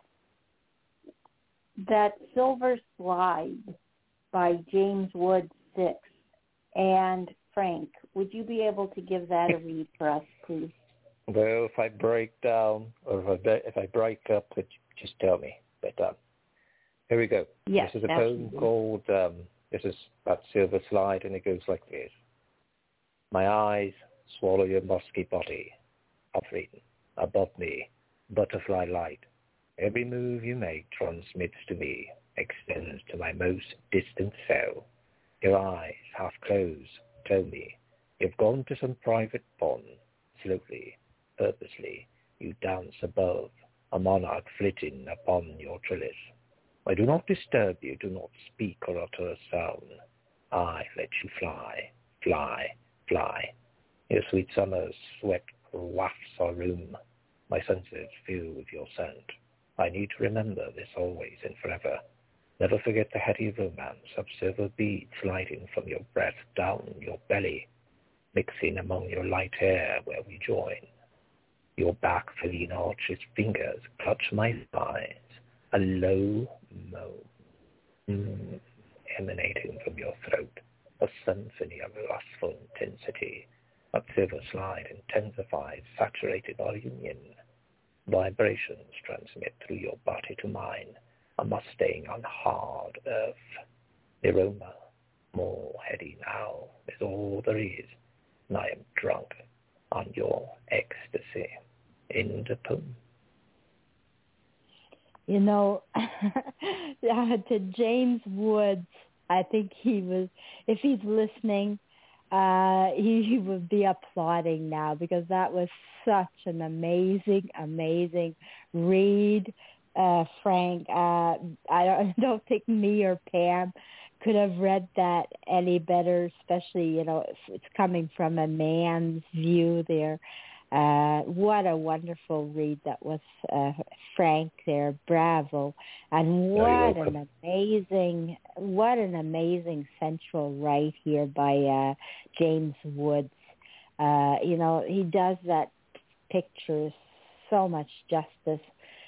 That Silver Slide by James Wood 6. And Frank, would you be able to give that a read for us, please? Well, if I break down, or if I break up, just tell me. But here we go. Yes, this is a poem called, this is that Silver Slide, and it goes like this. My eyes swallow your musky body, hovering above me, butterfly light. Every move you make transmits to me, extends to my most distant cell. Your eyes, half closed, tell me you've gone to some private pond. Slowly, purposely, you dance above, a monarch flitting upon your trellis. I do not disturb you, do not speak or utter a sound. I let you fly, fly, fly. Your sweet summer's sweat wafts our room. My senses fill with your scent. I need to remember this always and forever. Never forget the heady romance of silver beads sliding from your breast down your belly, mixing among your light hair where we join. Your back feline arches fingers clutch my thighs, a low moan emanating from your throat, a symphony of lustful intensity. That silver slide intensifies, saturating our union. Vibrations transmit through your body to mine, a Mustang on hard earth. The aroma, more heady now, is all there is, and I am drunk on your ecstasy. In the poem. You know, to James Woods, I think he was, if he's listening, he would be applauding now, because that was such an amazing, amazing read, Frank. I don't think me or Pam could have read that any better, especially, if it's coming from a man's view there. What a wonderful read that was, Frank there. Bravo. And what an amazing sensual write here by James Woods. He does that picture so much justice.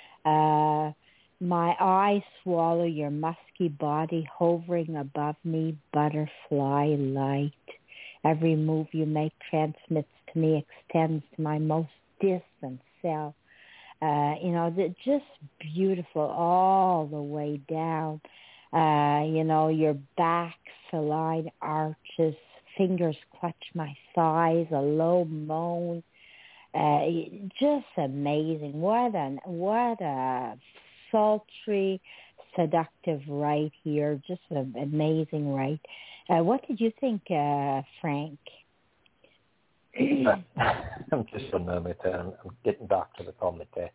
My eyes swallow your musky body hovering above me, butterfly light. Every move you make transmits to me, extends to my most distant self. Just beautiful all the way down. Your back, feline arches, fingers clutch my thighs, a low moan. Just amazing. What a sultry, seductive write here. Just an amazing write. What did you think, Frank? I'm just a moment there. I'm getting back to the comment there.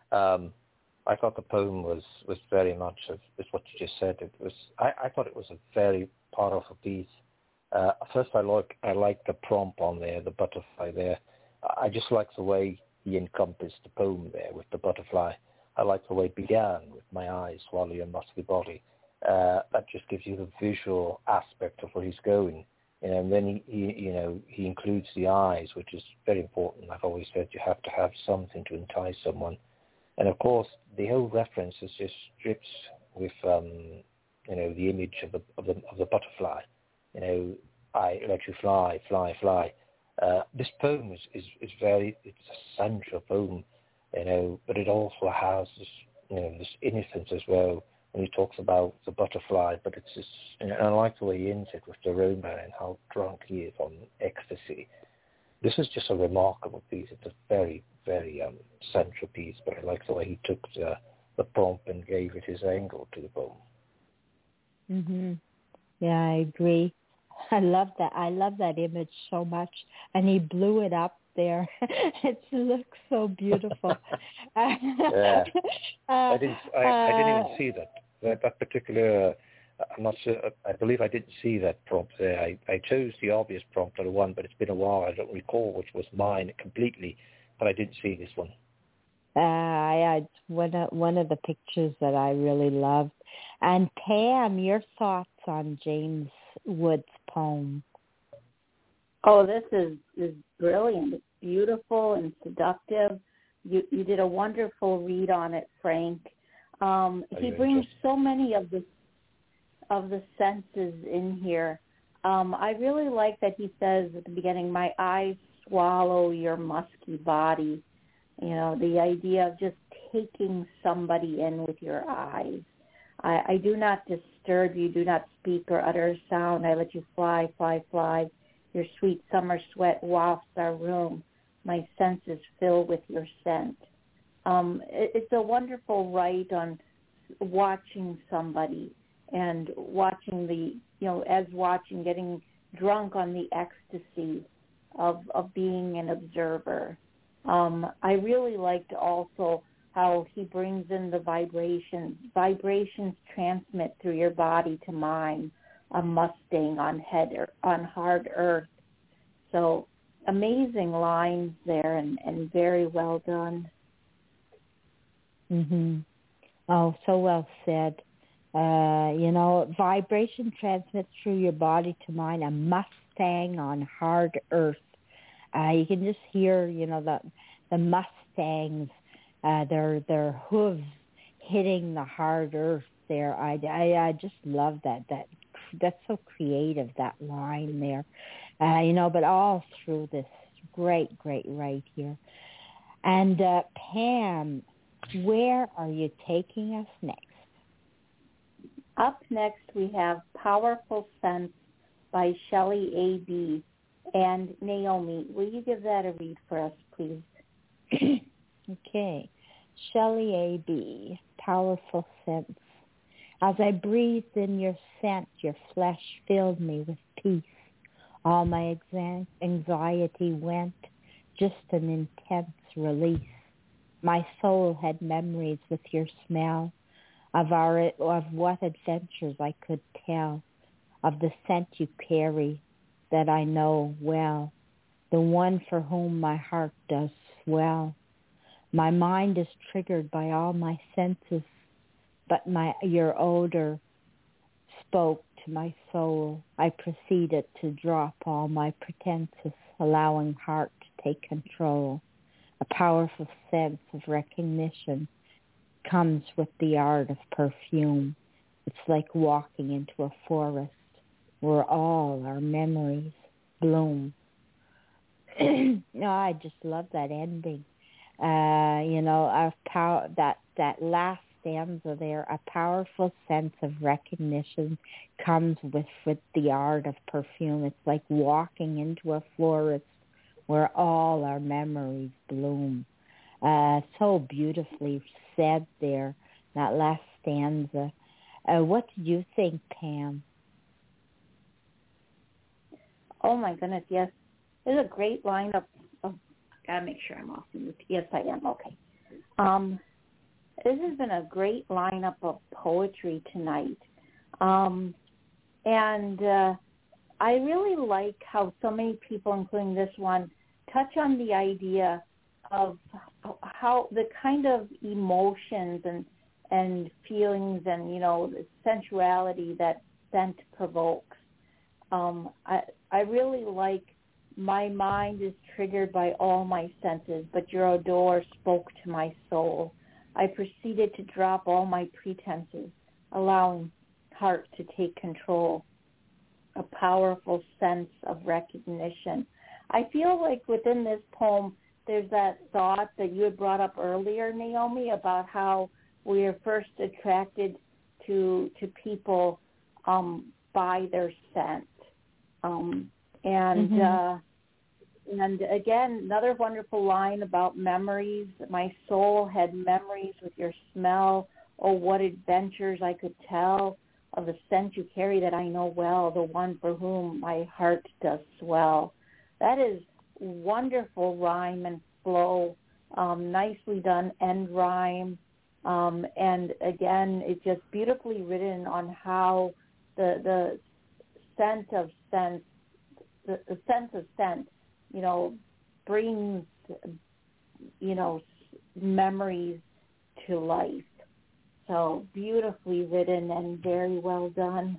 I thought the poem was very much of what you just said. It was. I thought it was a very powerful piece. First, I like the prompt on there, the butterfly there. I just like the way he encompassed the poem there with the butterfly. I like the way it began with my eyes swallow your musky body. That just gives you the visual aspect of where he's going. And then he includes the eyes, which is very important. I've always said you have to have something to entice someone. And of course, the whole reference is just strips with the image of the butterfly. I let you fly, fly, fly. This poem is it's a sensual poem, but it also has this innocence as well. When he talks about the butterfly, but it's just, and I like the way he ends it with the aroma and how drunk he is on ecstasy. This is just a remarkable piece. It's a very, very central piece, but I like the way he took the prompt and gave it his angle to the poem. Mhm. Yeah, I agree. I love that image so much, and he blew it up there. It looks so beautiful. Yeah, I didn't even see that particular. I'm not sure. I believe I didn't see that prompt there. I chose the obvious prompt of the one, but it's been a while. I don't recall which was mine completely, but I didn't see this one. I had one of the pictures that I really loved. And Pam, your thoughts on James Wood's poem? Oh, this is brilliant. It's beautiful and seductive. You did a wonderful read on it, Frank. He brings so many of the senses in here. I really like that he says at the beginning, my eyes swallow your musky body. The idea of just taking somebody in with your eyes. I do not disturb you, do not speak or utter a sound. I let you fly, fly, fly. Your sweet summer sweat wafts our room. My senses fill with your scent. It's a wonderful write on watching somebody and watching getting drunk on the ecstasy of being an observer. I really liked also how he brings in the vibrations. Vibrations transmit through your body to mine, a Mustang on hard earth. So amazing lines there and very well done. Mhm. Oh, so well said. Vibration transmits through your body to mine, a Mustang on hard earth. You can just hear, the Mustangs, their hooves hitting the hard earth there. I just love that. That's so creative, that line there. But all through this great right here. And Pam, where are you taking us next? Up next, we have Powerful Sense by Shelley A.B. And Naomi, will you give that a read for us, please? Okay. Shelley A.B., Powerful Sense. As I breathed in your scent, your flesh filled me with peace. All my anxiety went, just an intense release. My soul had memories with your smell of what adventures I could tell, of the scent you carry that I know well, the one for whom my heart does swell. My mind is triggered by all my senses, but your odor spoke to my soul. I proceeded to drop all my pretenses, allowing heart to take control. A powerful sense of recognition comes with the art of perfume. It's like walking into a forest where all our memories bloom. I just love that ending. That last stanza there, a powerful sense of recognition comes with the art of perfume. It's like walking into a forest where all our memories bloom. So beautifully said there, that last stanza. What did you think, Pam? Oh, my goodness, yes. There's a great lineup of, I got to make sure I'm off mute. Yes, I am. Okay. This has been a great lineup of poetry tonight. And I really like how so many people, including this one, touch on the idea of how the kind of emotions and feelings and, the sensuality that scent provokes. I really like, my mind is triggered by all my senses, but your odor spoke to my soul. I proceeded to drop all my pretenses, allowing heart to take control. A powerful sense of recognition. I feel like within this poem, there's that thought that you had brought up earlier, Naomi, about how we are first attracted to people by their scent. And again, another wonderful line about memories. My soul had memories with your smell. Oh, what adventures I could tell of the scent you carry that I know well, the one for whom my heart does swell. That is wonderful rhyme and flow, nicely done end rhyme. And again, it's just beautifully written on how the sense of scent, the sense of scent, brings, memories to life. So beautifully written and very well done.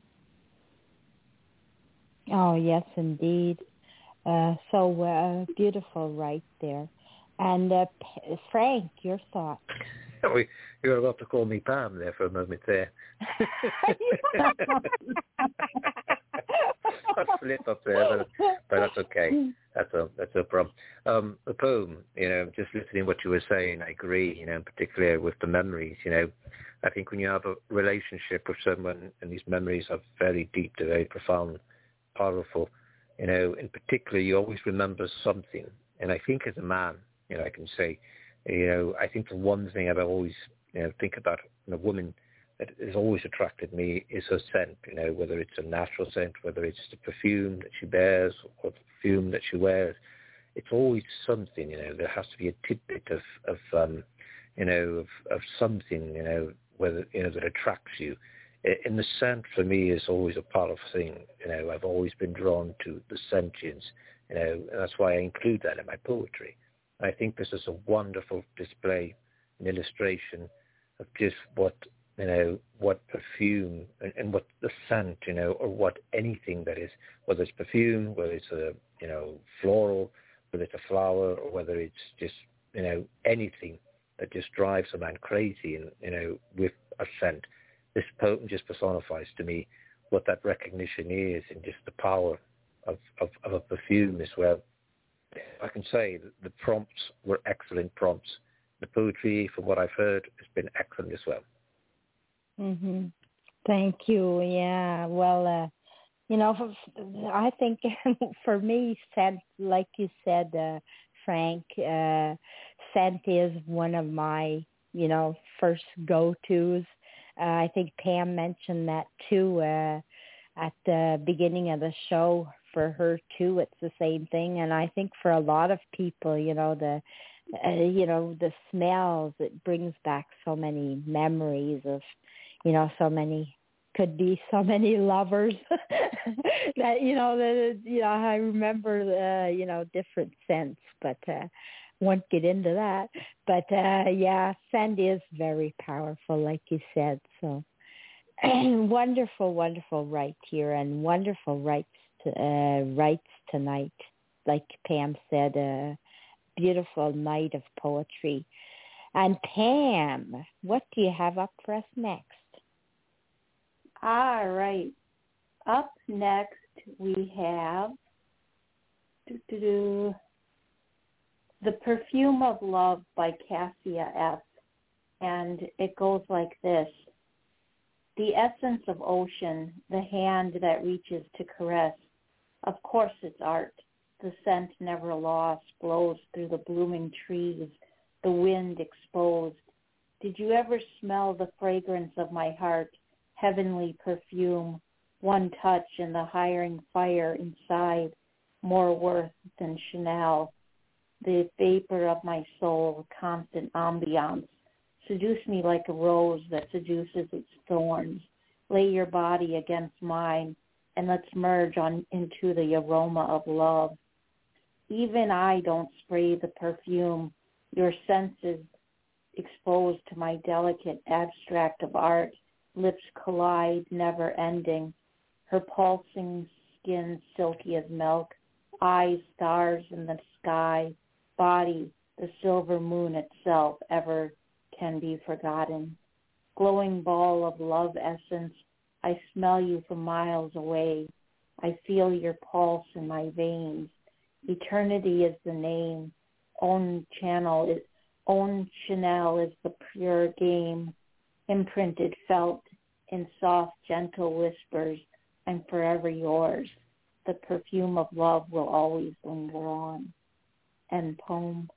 Oh, yes, indeed. So beautiful right there. And Frank, your thoughts? You were about to call me Pam there for a moment there. I slipped up there, but that's okay. That's no problem. The poem, just listening to what you were saying, I agree, particularly with the memories, I think when you have a relationship with someone and these memories are very deep, they're very profound, powerful, in particular, you always remember something. And I think as a man, I can say, I think the one thing I've always, think about in a woman that has always attracted me is her scent, whether it's a natural scent, whether it's the perfume that she bears or the perfume that she wears. It's always something, there has to be a tidbit of something, whether, that attracts you. And the scent for me is always a powerful thing. I've always been drawn to the sentience, and that's why I include that in my poetry. I think this is a wonderful display, an illustration of just what, what perfume and what the scent, or what anything that is, whether it's perfume, whether it's a, floral, whether it's a flower, or whether it's just, anything that just drives a man crazy and, with a scent. This poem just personifies to me what that recognition is and just the power of a perfume as well. I can say that the prompts were excellent prompts. The poetry, from what I've heard, has been excellent as well. Mhm. Thank you. Yeah. Well, I think for me, scent, like you said, Frank, scent is one of my, first go-tos. I think Pam mentioned that too at the beginning of the show. For her too, it's the same thing. And I think for a lot of people, the smells, it brings back so many memories of, could be so many lovers that, I remember, different scents, but won't get into that. But scent is very powerful, like you said. So wonderful, wonderful right here, and wonderful rights tonight. Like Pam said, a beautiful night of poetry. And Pam, what do you have up for us next? All right. Up next we have The Perfume of Love by Cassia F. And it goes like this. The essence of ocean, the hand that reaches to caress. Of course it's art. The scent never lost blows through the blooming trees, the wind exposed. Did you ever smell the fragrance of my heart, heavenly perfume, one touch and the hiring fire inside, more worth than Chanel, the vapor of my soul, constant ambiance. Seduce me like a rose that seduces its thorns. Lay your body against mine, and let's merge on into the aroma of love. Even I don't spray the perfume. Your senses exposed to my delicate abstract of art. Lips collide, never ending. Her pulsing skin silky as milk. Eyes, stars in the sky. Body, the silver moon itself, ever can be forgotten. Glowing ball of love essence, I smell you from miles away. I feel your pulse in my veins. Eternity is the name. Own Chanel is the pure game. Imprinted, felt in soft, gentle whispers. I'm forever yours. The perfume of love will always linger on. End poem.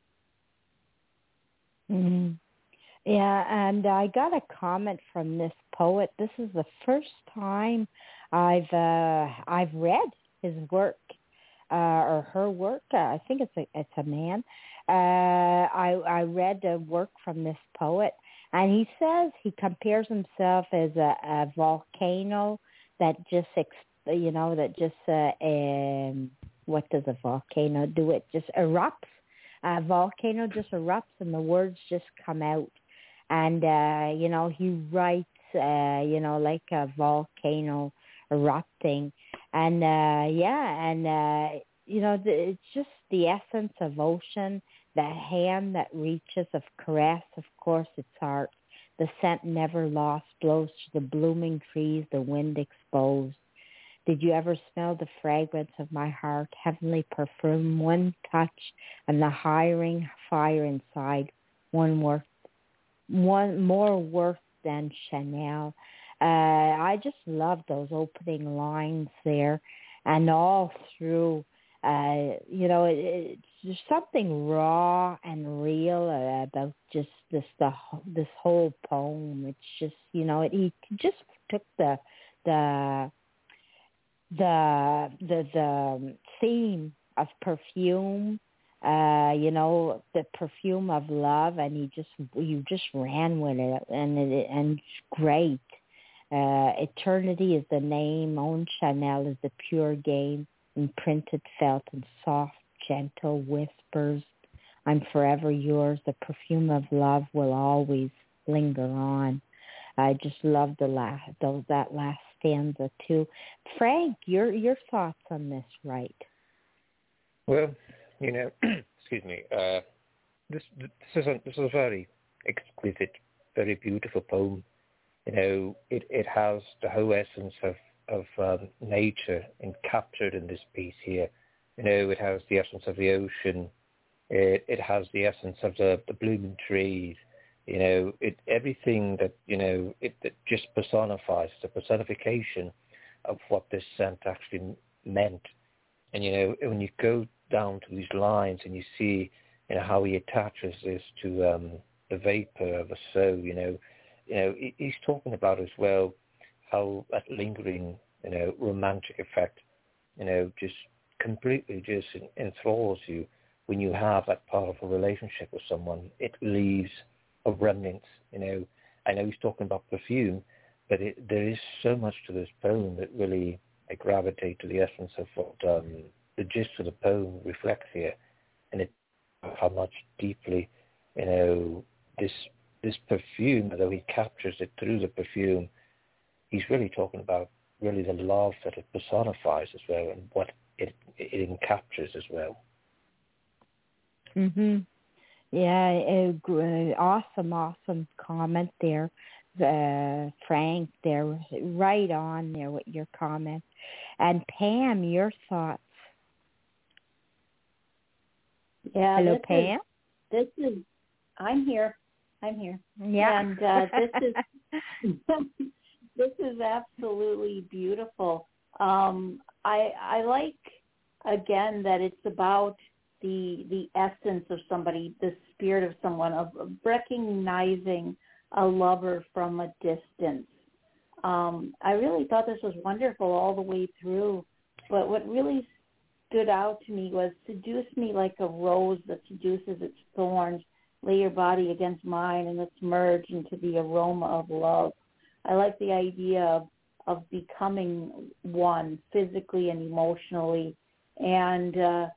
Mm-hmm. Yeah, and I got a comment from this poet. This is the first time I've read his work or her work. I think it's a man. I read a work from this poet, and he says he compares himself as a volcano that just what does a volcano do? It just erupts. A volcano just erupts, and the words just come out. And, he writes, like a volcano erupting. And, it's just the essence of ocean, the hand that reaches of caress, of course, it's art. The scent never lost, blows to the blooming trees, the wind exposed. Did you ever smell the fragrance of my heart, heavenly perfume, one touch, and the hiring fire inside, one more worth than Chanel. I just love those opening lines there, and all through, it's just something raw and real about just this whole poem. It's just, he just took the theme of perfume, the perfume of love, and you just ran with it, and it's great. Eternity is the name. Own Chanel is the pure game. Imprinted, felt, and soft, gentle whispers. I'm forever yours. The perfume of love will always linger on. I just love that last stanza too. Frank, your thoughts on this, right? Well, excuse me. This is a very exquisite, very beautiful poem. It has the whole essence of nature captured in this piece here. It has the essence of the ocean. It has the essence of the blooming trees. Everything that it just personifies, the personification of what this scent actually meant. And when you go down to these lines and you see how he attaches this to the vapor of a soul, he's talking about as well how that lingering romantic effect just completely just enthralls you when you have that powerful relationship with someone. It leaves a remnant. I know he's talking about perfume, but there is so much to this poem that really I gravitate to the essence of what the gist of the poem reflects here, and it how much deeply this perfume, although he captures it through the perfume, he's really talking about really the love that it personifies as well, and what it encaptures as well. Mhm. Yeah, awesome comment there, Frank. There, right on there with your comment. And Pam, your thoughts? Yeah. Hello, Pam. I'm here. Yeah. And this is absolutely beautiful. I like, again, that it's about the essence of somebody, the spirit of someone, of recognizing a lover from a distance. I really thought this was wonderful all the way through, but what really stood out to me was seduce me like a rose that seduces its thorns, lay your body against mine and let's merge into the aroma of love. I like the idea of becoming one physically and emotionally. And,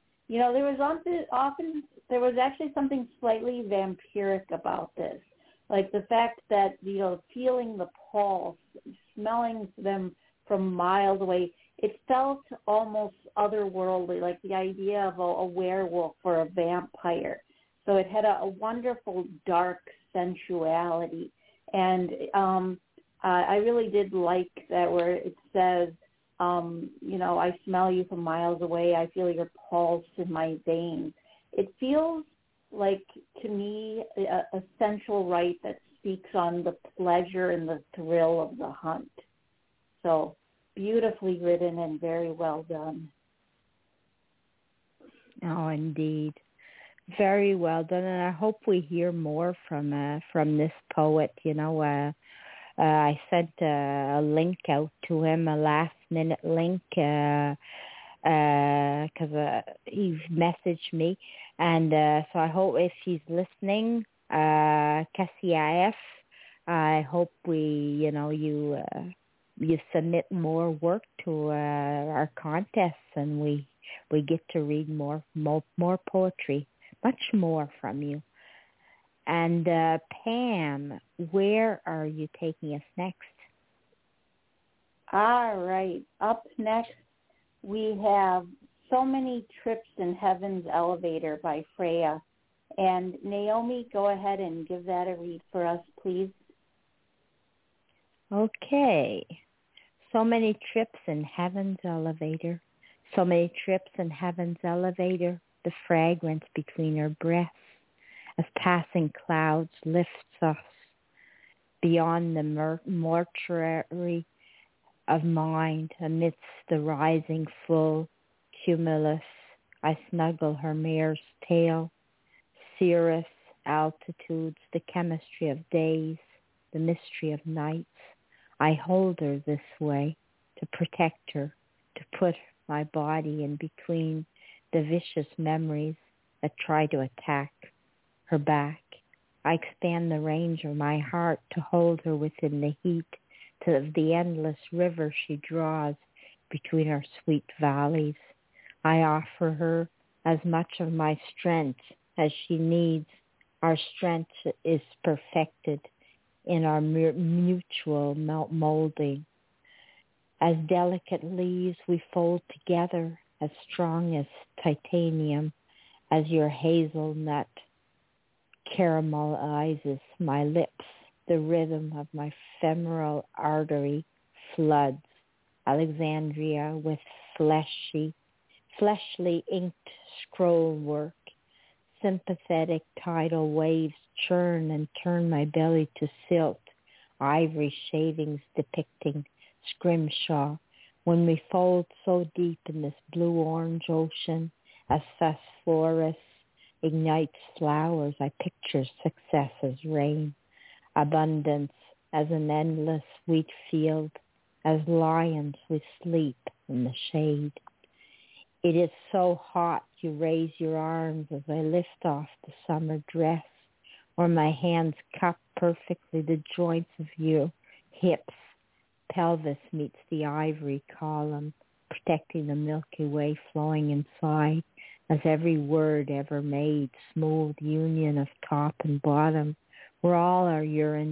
there was actually something slightly vampiric about this. Like the fact that, feeling the pulse, smelling them from miles away, it felt almost otherworldly, like the idea of a werewolf or a vampire. So it had a wonderful dark sensuality. And I really did like that where it says, I smell you from miles away. I feel your pulse in my veins. It feels like, to me, a sensual rite that speaks on the pleasure and the thrill of the hunt. So beautifully written and very well done. Oh, indeed. Very well done. And I hope we hear more from this poet. I sent a link out to him, a last-minute link, because he messaged me. And so I hope if he's listening, Kassiaf, I hope you submit more work to our contests, and we get to read more poetry, much more from you. And Pam, where are you taking us next? All right. Up next, we have So Many Trips in Heaven's Elevator by Freya. And Naomi, go ahead and give that a read for us, please. Okay. So many trips in heaven's elevator. So many trips in heaven's elevator. The fragrance between our breaths as passing clouds lifts us beyond the mortuary of mind amidst the rising full cumulus. I snuggle her mare's tail, cirrus altitudes, the chemistry of days, the mystery of nights. I hold her this way to protect her, to put my body in between the vicious memories that try to attack her back. I expand the range of my heart to hold her within the heat of the endless river she draws between our sweet valleys. I offer her as much of my strength as she needs. Our strength is perfected in our mutual molding. As delicate leaves we fold together, as strong as titanium, as your hazelnut caramelizes my lips, the rhythm of my femoral artery floods Alexandria with fleshly inked scroll work. Sympathetic tidal waves churn and turn my belly to silt, ivory shavings depicting scrimshaw. When we fold so deep in this blue-orange ocean, as phosphorus ignites flowers, I picture success as rain, abundance as an endless wheat field, as lions we sleep in the shade. It is so hot you raise your arms as I lift off the summer dress, or my hands cup perfectly the joints of your hips. Pelvis meets the ivory column, protecting the Milky Way flowing inside, as every word ever made, smooth union of top and bottom, where all our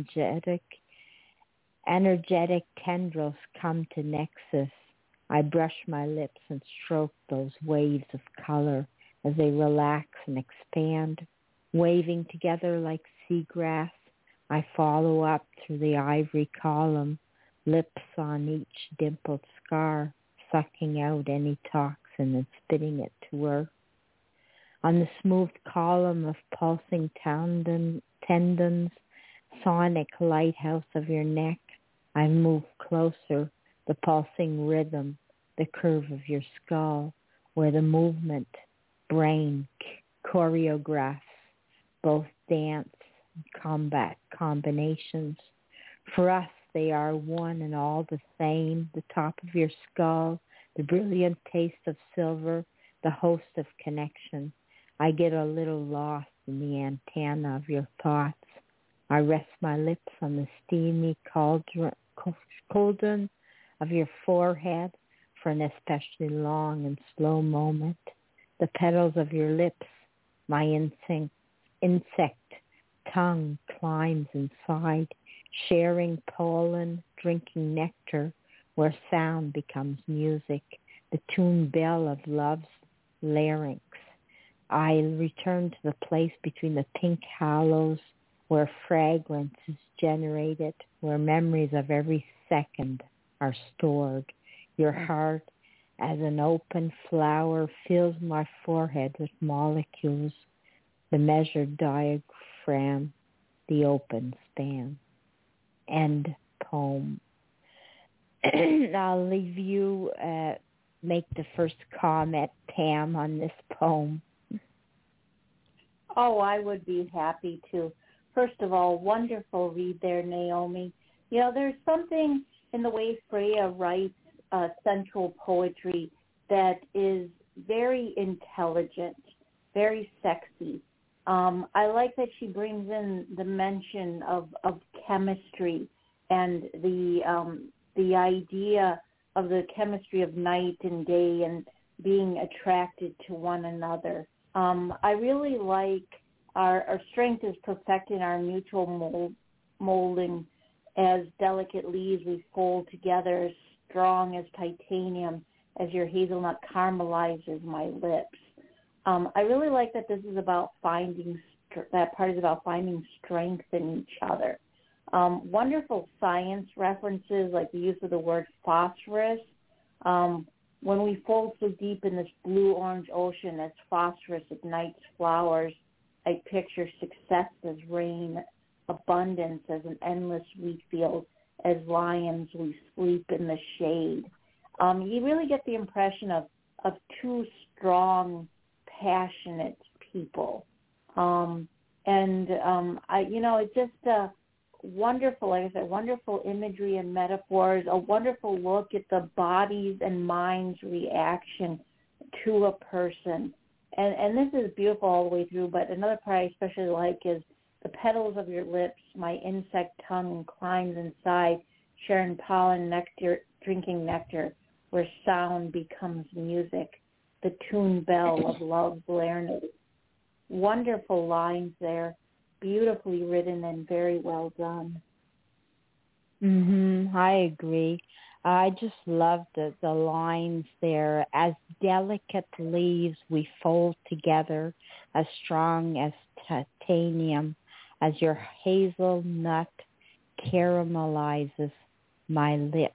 energetic tendrils come to nexus. I brush my lips and stroke those waves of color as they relax and expand. Waving together like seagrass, I follow up through the ivory column, lips on each dimpled scar, sucking out any toxin and spitting it to earth. On the smooth column of pulsing tendons, sonic lighthouse of your neck, I move closer, the pulsing rhythm, the curve of your skull, where the movement, brain choreographs both dance and combat combinations. For us, they are one and all the same, the top of your skull, the brilliant taste of silver, the host of connection. I get a little lost in the antenna of your thoughts. I rest my lips on the steamy cauldron of your forehead for an especially long and slow moment. The petals of your lips, my insect tongue climbs inside, sharing pollen, drinking nectar, where sound becomes music, the tuned bell of love's larynx. I return to the place between the pink hollows where fragrance is generated, where memories of every second are stored. Your heart, as an open flower, fills my forehead with molecules, the measured diaphragm, the open span. End poem. I'll leave you make the first comment, Pam, on this poem. Oh, I would be happy to. First of all, wonderful read there, Naomi. You know, there's something in the way Freya writes sensual poetry that is very intelligent, very sexy. I like that she brings in the mention of chemistry and the idea of the chemistry of night and day and being attracted to one another. I really like our strength is perfecting our mutual molding as delicate leaves we fold together, as strong as titanium, as your hazelnut caramelizes my lips. I really like that this is about that part is about finding strength in each other. Wonderful science references like the use of the word phosphorus. When we fold so deep in this blue-orange ocean as phosphorus ignites flowers, I picture success as rain, abundance as an endless wheat field, as lions we sleep in the shade. You really get the impression of two strong, passionate people. It's just wonderful, like I said, wonderful imagery and metaphors, a wonderful look at the body's and mind's reaction to a person. And this is beautiful all the way through, but another part I especially like is the petals of your lips, my insect tongue climbs inside, sharing pollen, nectar, drinking nectar, where sound becomes music, the tuned bell of love's larynx. Wonderful lines there, beautifully written and very well done. I agree. I just love the lines there. As delicate leaves we fold together, as strong as titanium, as your hazelnut caramelizes my lips.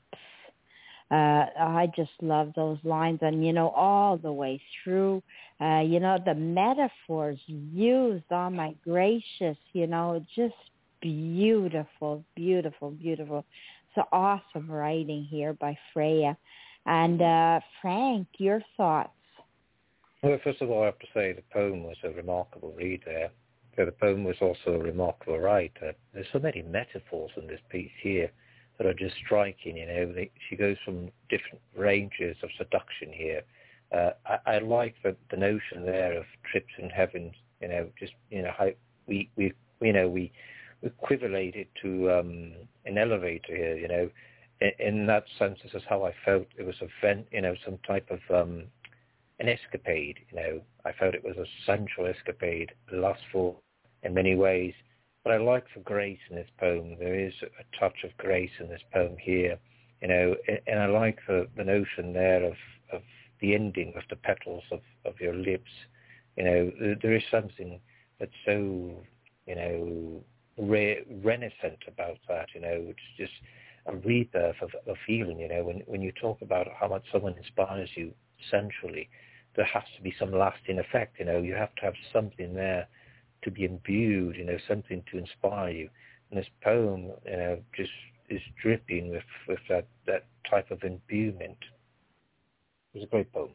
I just love those lines, and all the way through, the metaphors used. Oh my gracious, just beautiful, beautiful, beautiful. So awesome writing here by Freya. And Frank, your thoughts? Well, first of all, I have to say the poem was a remarkable read there. So the poem was also a remarkable write. There's so many metaphors in this piece here that are just striking. She goes from different ranges of seduction here. I like the notion there of trips in heaven. How we equivalate it to an elevator here. In that sense, this is how I felt. It was some type of an escapade. I felt it was a sensual escapade, lustful in many ways. But I like the grace in this poem. There is a touch of grace in this poem here, and I like the notion there of the ending of the petals of your lips. There is something that's so, renaissant about that, which is just a rebirth of a feeling. When you talk about how much someone inspires you sensually, there has to be some lasting effect. You have to have something there to be imbued, something to inspire you. And this poem, just is dripping with that type of imbuement. It's a great poem.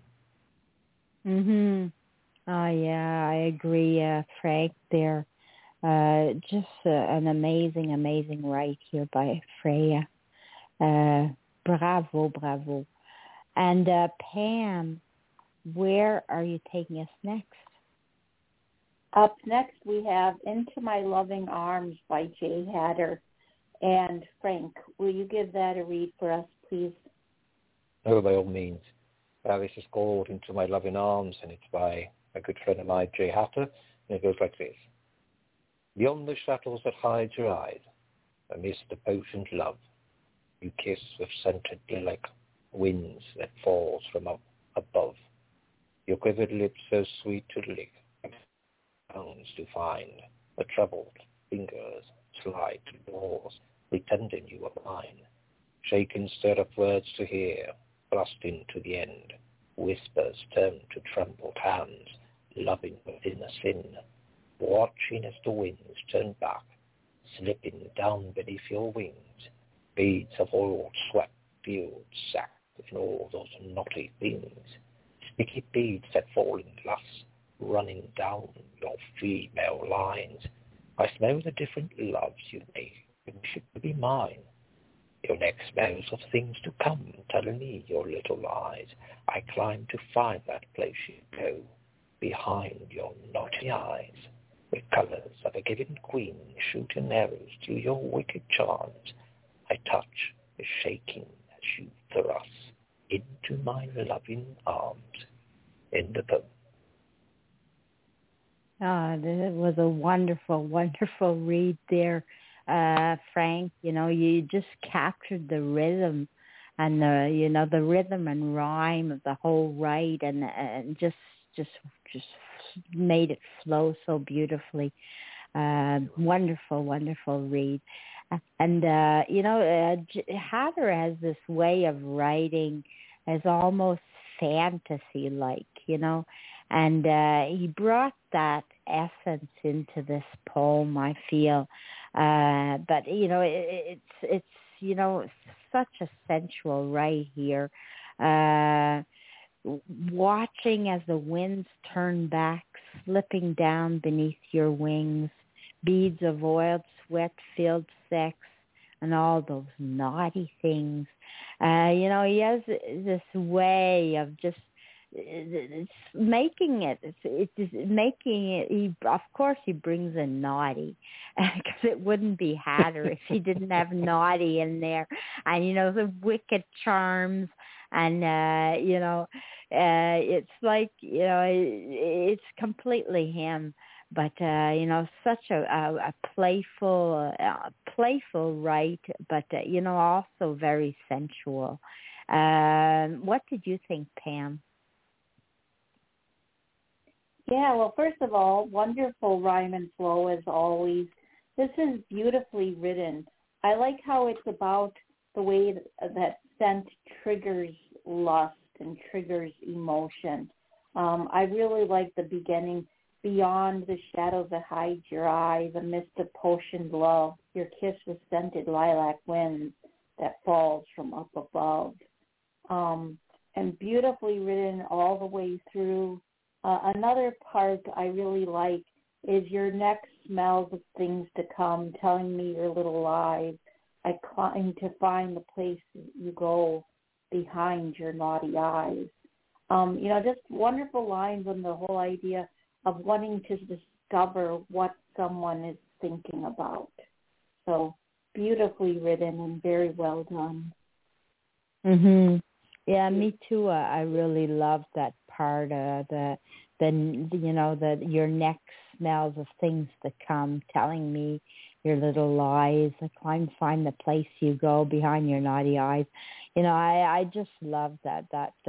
Oh yeah, I agree, Frank. There, just an amazing, amazing write here by Freya. Bravo, bravo. And Pam, where are you taking us next? Up next, we have Into My Loving Arms by Jay Hatter. And Frank, will you give that a read for us, please? Oh, by all means. This is called Into My Loving Arms, and it's by a good friend of mine, Jay Hatter, and it goes like this. Beyond the shadows that hide your eyes, amidst the potent love, you kiss with scented lilac winds that falls from up above. Your quivered lips so sweet to lick, sounds to find, the troubled fingers slide to doors, pretending you are mine. Shaken stir of words to hear, thrust into the end, whispers turn to trembled hands, loving within a sin, watching as the winds turn back, slipping down beneath your wings, beads of oil swept fields sacked in all those knotty things, sticky beads that fall in glass, running down your female lines. I smell the different loves you make, and wish to be mine. Your neck smells of things to come, telling me your little lies. I climb to find that place you go, behind your naughty eyes, with colors of a given queen shooting arrows to your wicked charms. I touch the shaking as you thrust into my loving arms. In the poem. That was a wonderful, wonderful read there, Frank. You just captured the rhythm and the rhythm and rhyme of the whole write, and just made it flow so beautifully. Wonderful, wonderful read. And Hatter has this way of writing as almost fantasy-like, and he brought that essence into this poem, I feel. But it's such a sensual right here. Watching as the winds turn back, slipping down beneath your wings, beads of oiled sweat-filled sex, and all those naughty things. He has this way of just making it. Of course, he brings in naughty, because it wouldn't be Hatter if he didn't have naughty in there, and the wicked charms, and it's like it's completely him. but such a playful write, but also very sensual. What did you think, Pam? Yeah, well, first of all, wonderful rhyme and flow as always. This is beautifully written. I like how it's about the way that scent triggers lust and triggers emotion. I really like the beginning. Beyond the shadow that hides your eyes, amidst the potioned love, your kiss with scented lilac winds that falls from up above. And beautifully written all the way through. Another part I really like is your neck smells of things to come, telling me your little lies. I climb to find the place you go behind your naughty eyes. Just wonderful lines on the whole idea of wanting to discover what someone is thinking about. So beautifully written and very well done. Mhm. Yeah, me too. I really love that part. The your neck smells of things to come, telling me your little lies. I climb to find the place you go behind your naughty eyes. I just love that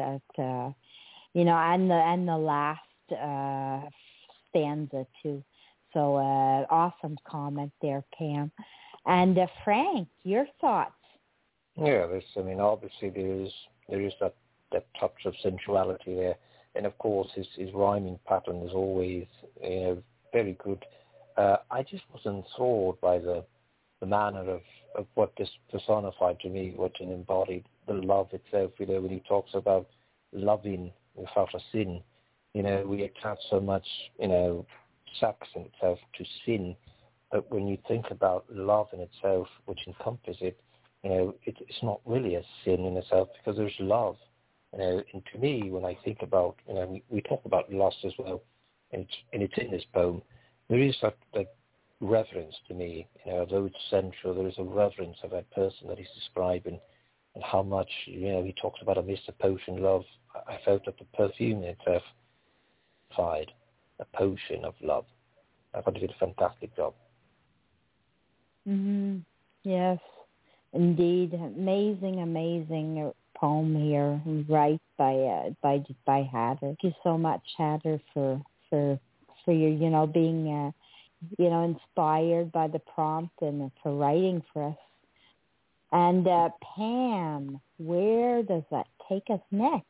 and the last stanza too. So awesome comment there, Pam. And Frank, your thoughts? Yeah, obviously there is that touch of sensuality there, and of course his rhyming pattern is always very good. I just was enthralled by the manner of what this personified to me, what it embodied, the love itself. When he talks about loving without a sin, we attach so much sex in itself to sin, but when you think about love in itself, which encompasses it, it's not really a sin in itself because there's love. And to me, when I think about, we talk about lust as well, and it's in this poem, there is that reverence to me. Although it's sensual, there is a reverence of that person that he's describing, and how much, he talks about amidst the potion love. I felt that the perfume in itself fired a potion of love. I thought he did a fantastic job. Mm-hmm. Yes. Indeed, amazing poem here, right by Hatter. Thank you so much, Hatter, for your being inspired by the prompt and for writing for us. And Pam, where does that take us next?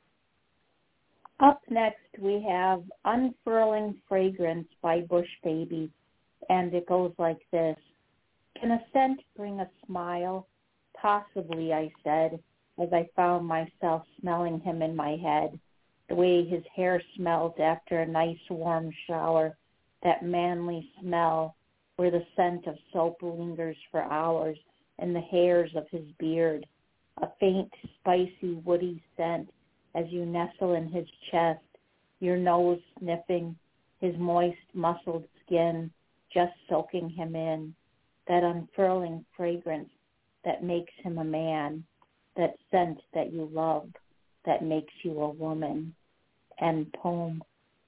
Up next we have Unfurling Fragrance by Bush Baby, and it goes like this. Can a scent bring a smile? Possibly, I said, as I found myself smelling him in my head, the way his hair smells after a nice warm shower, that manly smell where the scent of soap lingers for hours in the hairs of his beard, a faint, spicy, woody scent as you nestle in his chest, your nose sniffing, his moist, muscled skin just soaking him in. That unfurling fragrance that makes him a man, that scent that you love, that makes you a woman. End poem.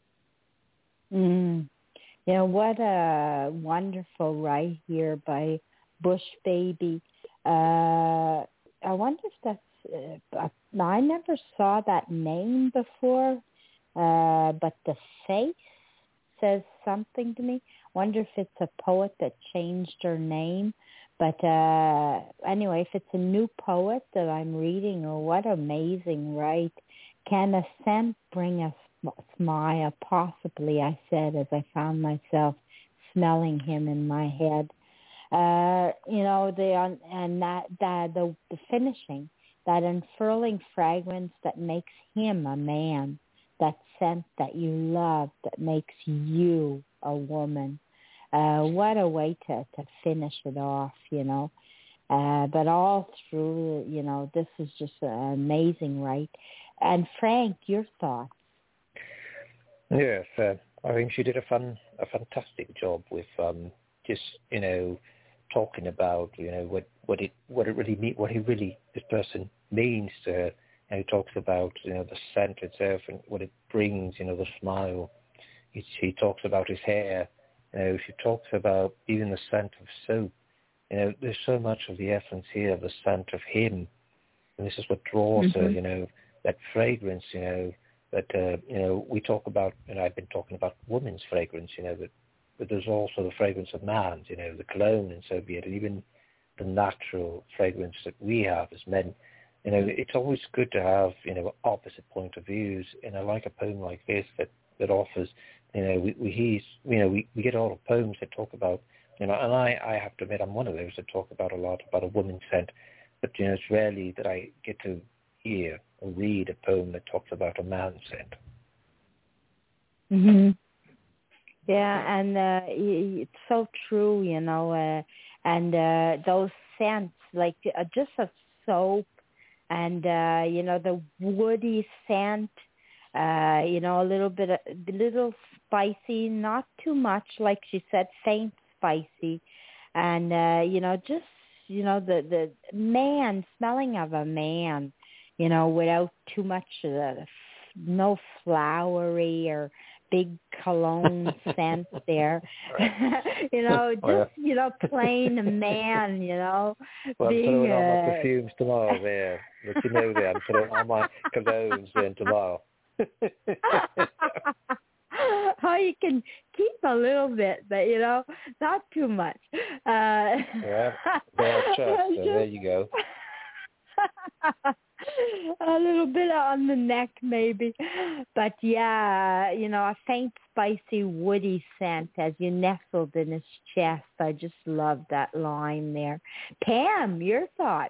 What a wonderful write here by Bush Baby. I wonder if that's, I never saw that name before, but the face says something to me. Wonder if it's a poet that changed her name. But anyway, if it's a new poet that I'm reading, or what amazing write. Can a scent bring a smile? Possibly, I said, as I found myself smelling him in my head. The finishing, that unfurling fragrance that makes him a man, that scent that you love, that makes you a woman. What a way to finish it off, but all through, this is just amazing, right? And Frank, your thoughts? Yes, I think she did a fantastic job with just talking about what it really means, what this person means to her. And he talks about the scent itself and what it brings, the smile. He talks about his hair. She talks about even the scent of soap. There's so much of the essence here, the scent of him. And this is what draws her, that fragrance, that, we talk about, and I've been talking about women's fragrance, but there's also the fragrance of man's, the cologne and so be it, and even the natural fragrance that we have as men. It's always good to have, opposite point of views. And I like a poem like this that offers, we get a lot of poems that talk about, and I have to admit I'm one of those that talk about a lot about a woman's scent. But, it's rarely that I get to hear or read a poem that talks about a man's scent. Mm-hmm. Yeah, and it's so true, and those scents, like just a soap and, the woody scent, a little spicy, not too much, like she said, faint spicy, and, just, the man, smelling of a man, without too much, no flowery or big cologne scent there. Plain man, Well, I'm throwing on my perfumes tomorrow there. But that I'm throwing on my colognes then tomorrow. Oh, you can keep a little bit, but, not too much. Yeah, bare chest, so there you go. A little bit on the neck, maybe. But, yeah, a faint, spicy, woody scent as you nestled in his chest. I just love that line there. Pam, your thoughts?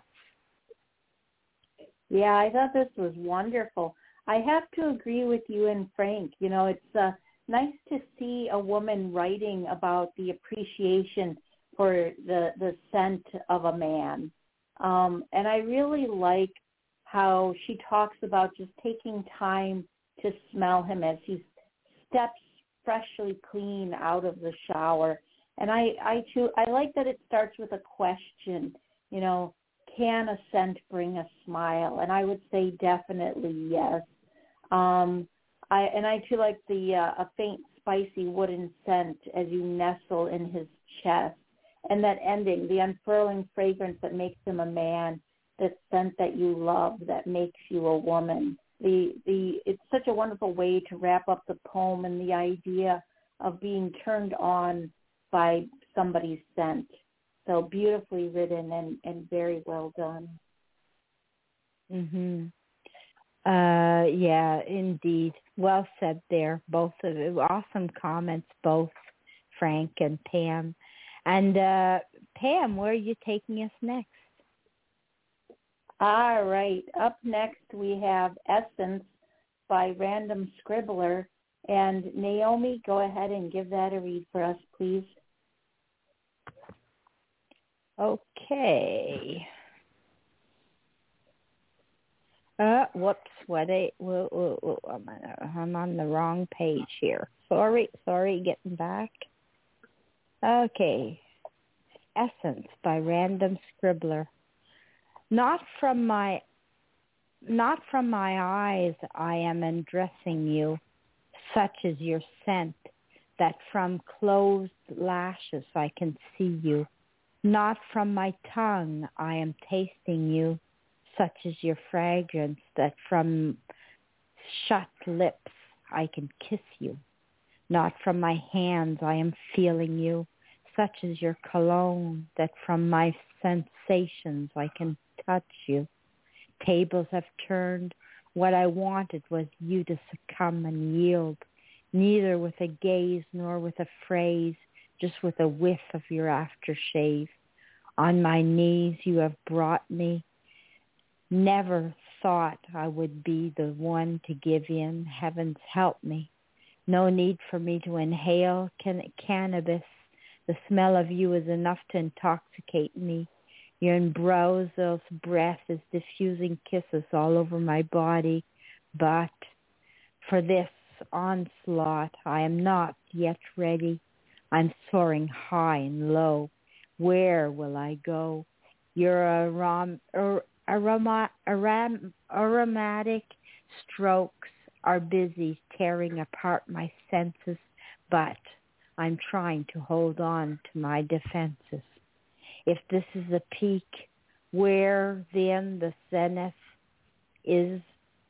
Yeah, I thought this was wonderful. I have to agree with you and Frank. It's nice to see a woman writing about the appreciation for the scent of a man. And I really like how she talks about just taking time to smell him as he steps freshly clean out of the shower. And I like that it starts with a question, can a scent bring a smile? And I would say definitely yes. I too like the a faint, spicy wooden scent as you nestle in his chest, and that ending, the unfurling fragrance that makes him a man, the scent that you love that makes you a woman. It's such a wonderful way to wrap up the poem and the idea of being turned on by somebody's scent. So beautifully written and very well done. Mhm. Yeah, indeed. Well said there. Both of you. Awesome comments, both Frank and Pam. And Pam, where are you taking us next? All right. Up next we have Essence by Random Scribbler. And Naomi, go ahead and give that a read for us, please. Okay. Whoops! I'm on the wrong page here. Sorry. Getting back. Okay. Essence by Random Scribbler. Not from my eyes I am undressing you, such is your scent, that from closed lashes I can see you. Not from my tongue I am tasting you, such is your fragrance, that from shut lips I can kiss you. Not from my hands I am feeling you, such is your cologne, that from my sensations I can touch you. Tables have turned. What I wanted was you to succumb and yield, neither with a gaze nor with a phrase, just with a whiff of your aftershave. On my knees you have brought me. Never thought I would be the one to give in. Heavens help me. No need for me to inhale cannabis. The smell of you is enough to intoxicate me. Your ambrosial breath is diffusing kisses all over my body. But for this onslaught, I am not yet ready. I'm soaring high and low. Where will I go? Your aromatic strokes are busy tearing apart my senses, but I'm trying to hold on to my defenses. If this is a peak, where then the zenith is?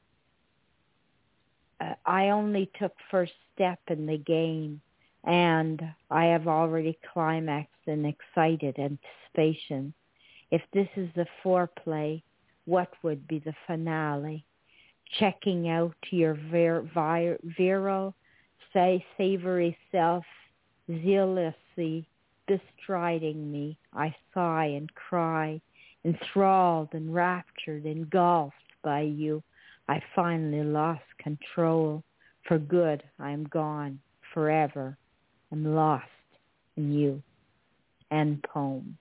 I only took first step in the game, and I have already climaxed in excited anticipation. If this is the foreplay, what would be the finale? Checking out your virile, savory self, zealously bestriding me, I sigh and cry, enthralled, enraptured, engulfed by you. I finally lost control. For good, I am gone. Forever, I'm lost in you. End poem.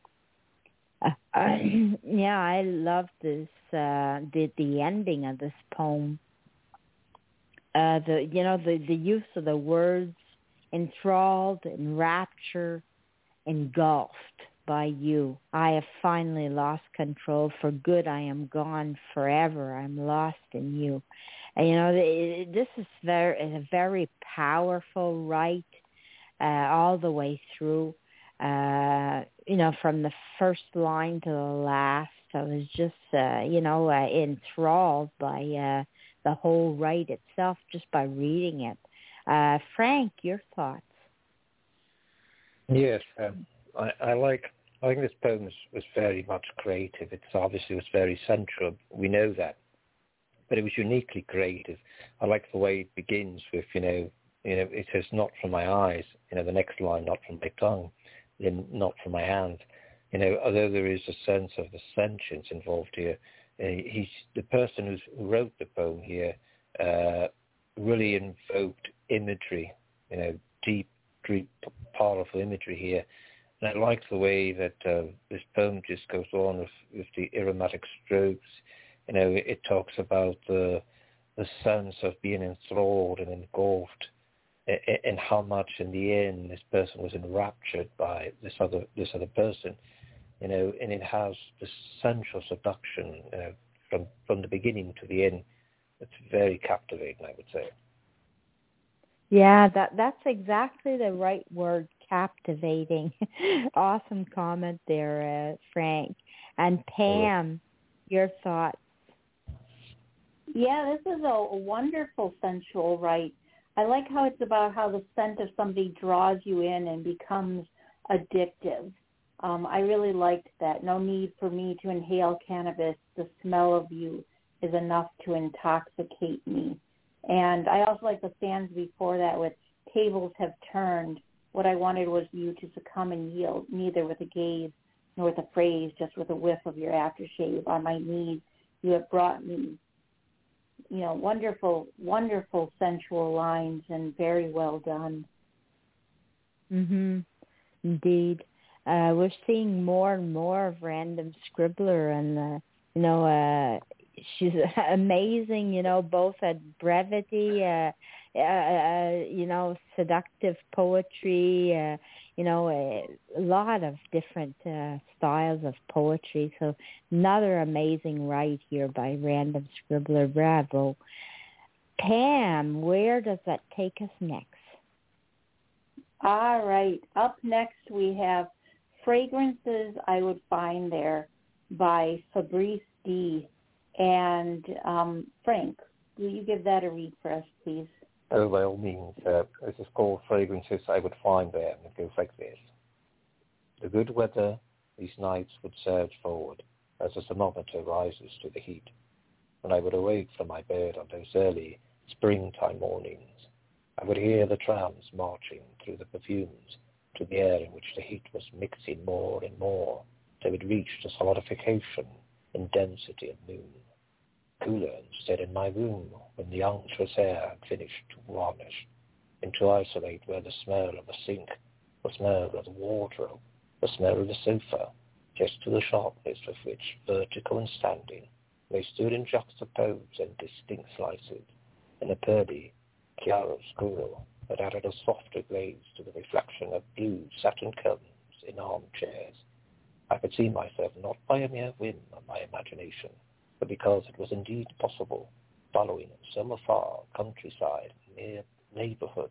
Yeah, I love this. The ending of this poem. The use of the words enthralled, enraptured, engulfed by you. I have finally lost control. For good, I am gone. Forever, I'm lost in you. And, this is a very powerful rite all the way through. From the first line to the last, I was just, enthralled by the whole rite itself just by reading it. Frank, your thoughts? Yes, I think this poem was very much creative. It obviously was very central. We know that. But it was uniquely creative. I like the way it begins with, it says, not from my eyes, the next line, not from my tongue, then not from my hand. Although there is a sense of the sentience involved here, the person who wrote the poem here really invoked imagery, deep, powerful imagery here. And I like the way that this poem just goes on with the aromatic strokes. It talks about the sense of being enthralled and engulfed, and how much in the end this person was enraptured by this other person. And it has this central seduction from the beginning to the end. It's very captivating, I would say. Yeah, that's exactly the right word, captivating. Awesome comment there, Frank. And Pam, your thoughts? Yeah, this is a wonderful sensual rite. I like how it's about how the scent of somebody draws you in and becomes addictive. I really liked that. No need for me to inhale cannabis. The smell of you is enough to intoxicate me. And I also like the stanza before that with tables have turned. What I wanted was you to succumb and yield, neither with a gaze nor with a phrase, just with a whiff of your aftershave. On my knees, you have brought me, wonderful, wonderful sensual lines and very well done. Mm-hmm. Indeed. We're seeing more and more of Random Scribbler, and, she's amazing, both at brevity, seductive poetry, a lot of different styles of poetry. So another amazing write here by Random Scribbler. Bravo. Pam, where does that take us next? All right. Up next we have Fragrances I Would Find There by Fabrice D. And Frank, will you give that a read for us, please? Oh, by all means. This is called Fragrances I Would Find There, and it goes like this. The good weather these nights would surge forward as the thermometer rises to the heat. When I would awake from my bed on those early springtime mornings, I would hear the trams marching through the perfumes to the air in which the heat was mixing more and more till it reached the solidification and density of noon. Cooler instead in my room when the unctuous air had finished to varnish, and to isolate where the smell of the sink, the smell of the wardrobe, the smell of the sofa, just to the sharpness with which, vertical and standing, they stood in juxtaposed and distinct slices, in a pearly chiaroscuro that added a softer glaze to the reflection of blue satin curtains in armchairs. I could see myself not by a mere whim of my imagination, but because it was indeed possible, following some afar countryside near neighborhood,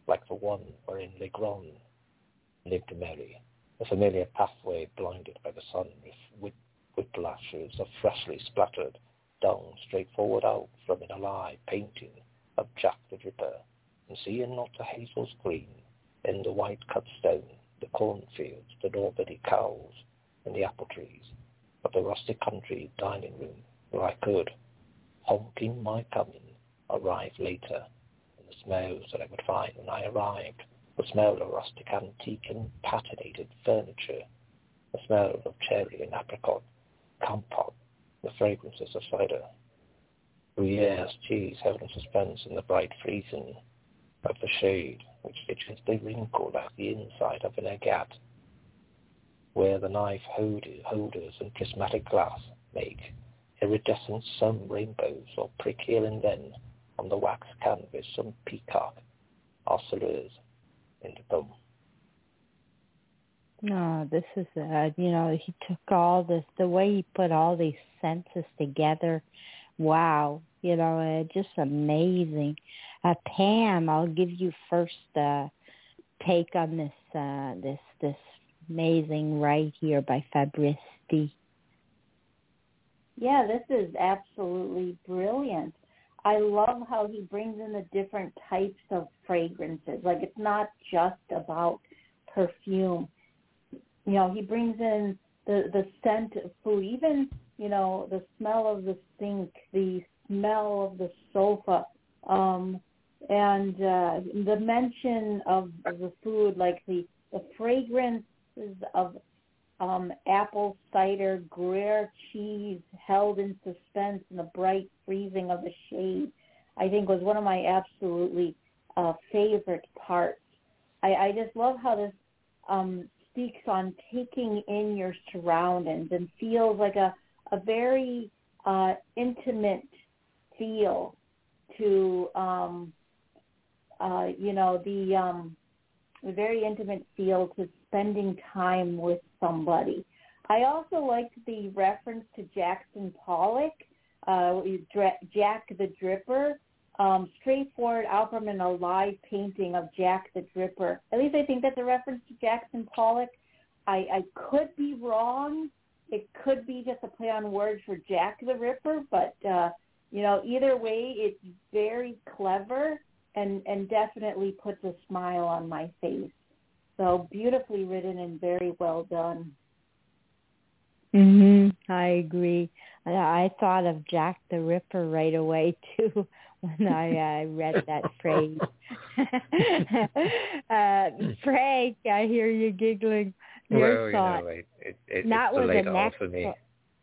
like the one wherein Legrand lived merry, a familiar pathway blinded by the sun with whiplashes of freshly splattered dung straightforward out from an alive painting of Jack the Ripper, and seeing not the hazels green in the white cut stone, the cornfields, the Normandy cows, and the apple trees, but the rustic country dining room where I could, honking my coming, arrive later, and the smells that I would find when I arrived, the smell of rustic antique and patinated furniture, the smell of cherry and apricot, compote, the fragrances of cider, Gruyère's cheese held in suspense in the bright freezing of the shade, which they gently wrinkled like the inside of an agate, where the knife holders and prismatic glass make iridescent some rainbows, or prick here and then on the wax canvas some peacock or cerise in the thumb. No, this is, he took all this, the way he put all these senses together. Wow. Just amazing. Pam, I'll give you first take on this amazing right here by Fabrice D. Yeah, this is absolutely brilliant. I love how he brings in the different types of fragrances. Like, it's not just about perfume. He brings in the scent of food, even, the smell of the sink, the smell of the sofa, and the mention of the food, like the fragrances of apple cider, Gruyere cheese held in suspense in the bright freezing of the shade, I think was one of my absolutely favorite parts. I just love how this speaks on taking in your surroundings and feels like a very intimate feel to, a very intimate feel to spending time with somebody. I also liked the reference to Jackson Pollock, Jack the Dripper, straightforward out from an alive painting of Jack the Dripper. At least I think that's a reference to Jackson Pollock. I could be wrong. It could be just a play on words for Jack the Ripper, but, either way, it's very clever and definitely puts a smile on my face. So beautifully written and very well done. I agree. I thought of Jack the Ripper right away, too, when I read that phrase. Frank, I hear you giggling. Your thought. It's the late hour for me.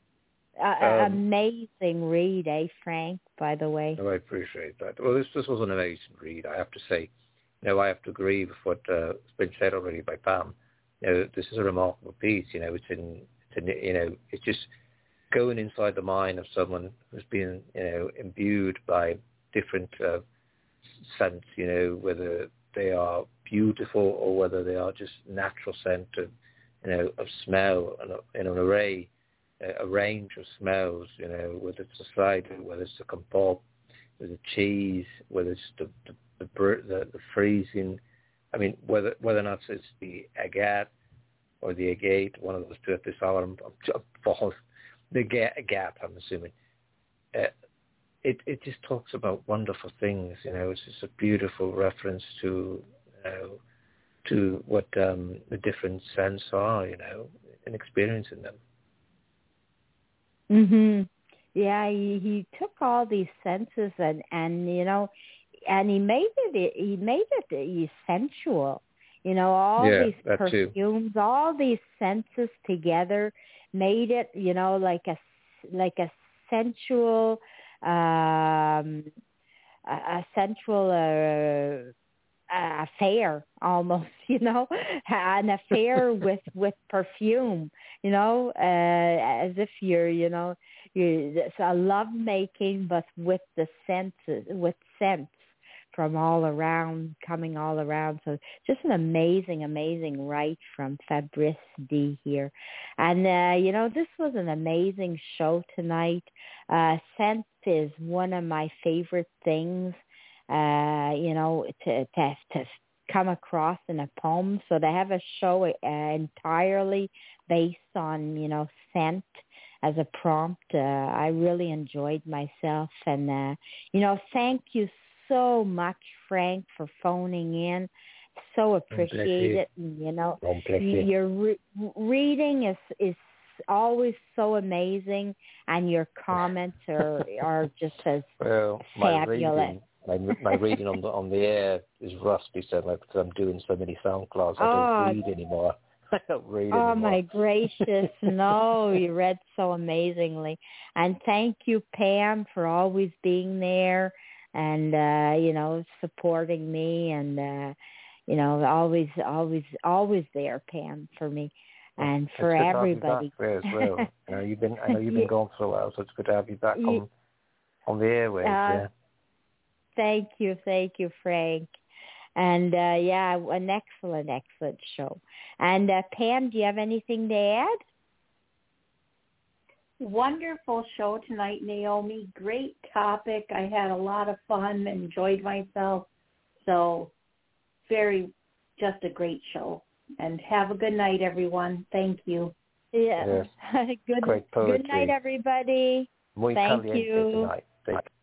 Amazing read, Frank, by the way. I appreciate that. Well, this was an amazing read, I have to say. I have to agree with what's been said already by Pam. This is a remarkable piece. It's just going inside the mind of someone who's been, imbued by different scents, whether they are beautiful or whether they are just natural scent of smell and an array, a range of smells, whether it's the cider, whether it's the compote, whether it's the cheese, whether it's the freezing. I mean, whether or not it's the agate or the agate, one of those two at this hour. The agate, I'm assuming. It just talks about wonderful things. It's just a beautiful reference to what the different scents are, and experiencing them. Yeah, he took all these senses and and he made it sensual. All these perfumes, all these senses together made it, like a sensual, a sensual affair almost, an affair with perfume, as if it's a love making, but with the senses, with scents from all around, coming all around. So just an amazing write from Fabrice D here. And, this was an amazing show tonight. Scent is one of my favorite things, to come across in a poem. So they have a show entirely based on, scent as a prompt. I really enjoyed myself. And, thank you so much, Frank, for phoning in. So appreciate it. And, your reading is always so amazing, and your comments are just as fabulous. My reading on the air is rusty, so because I'm doing so many SoundClouds, I don't read anymore. I don't read anymore. Oh, my gracious. No, you read so amazingly. And thank you, Pam, for always being there and, supporting me and, always there, Pam, for me and for everybody. As well. I know you've been gone for a while, so it's good to have you back on the airwaves. Thank you, Frank. And an excellent show. And Pam, do you have anything to add? Wonderful show tonight, Naomi. Great topic. I had a lot of fun, enjoyed myself. So just a great show. And have a good night, everyone. Thank you. Yeah. Yes. Good night, everybody. Muy Thank caliente you. tonight. Thank you.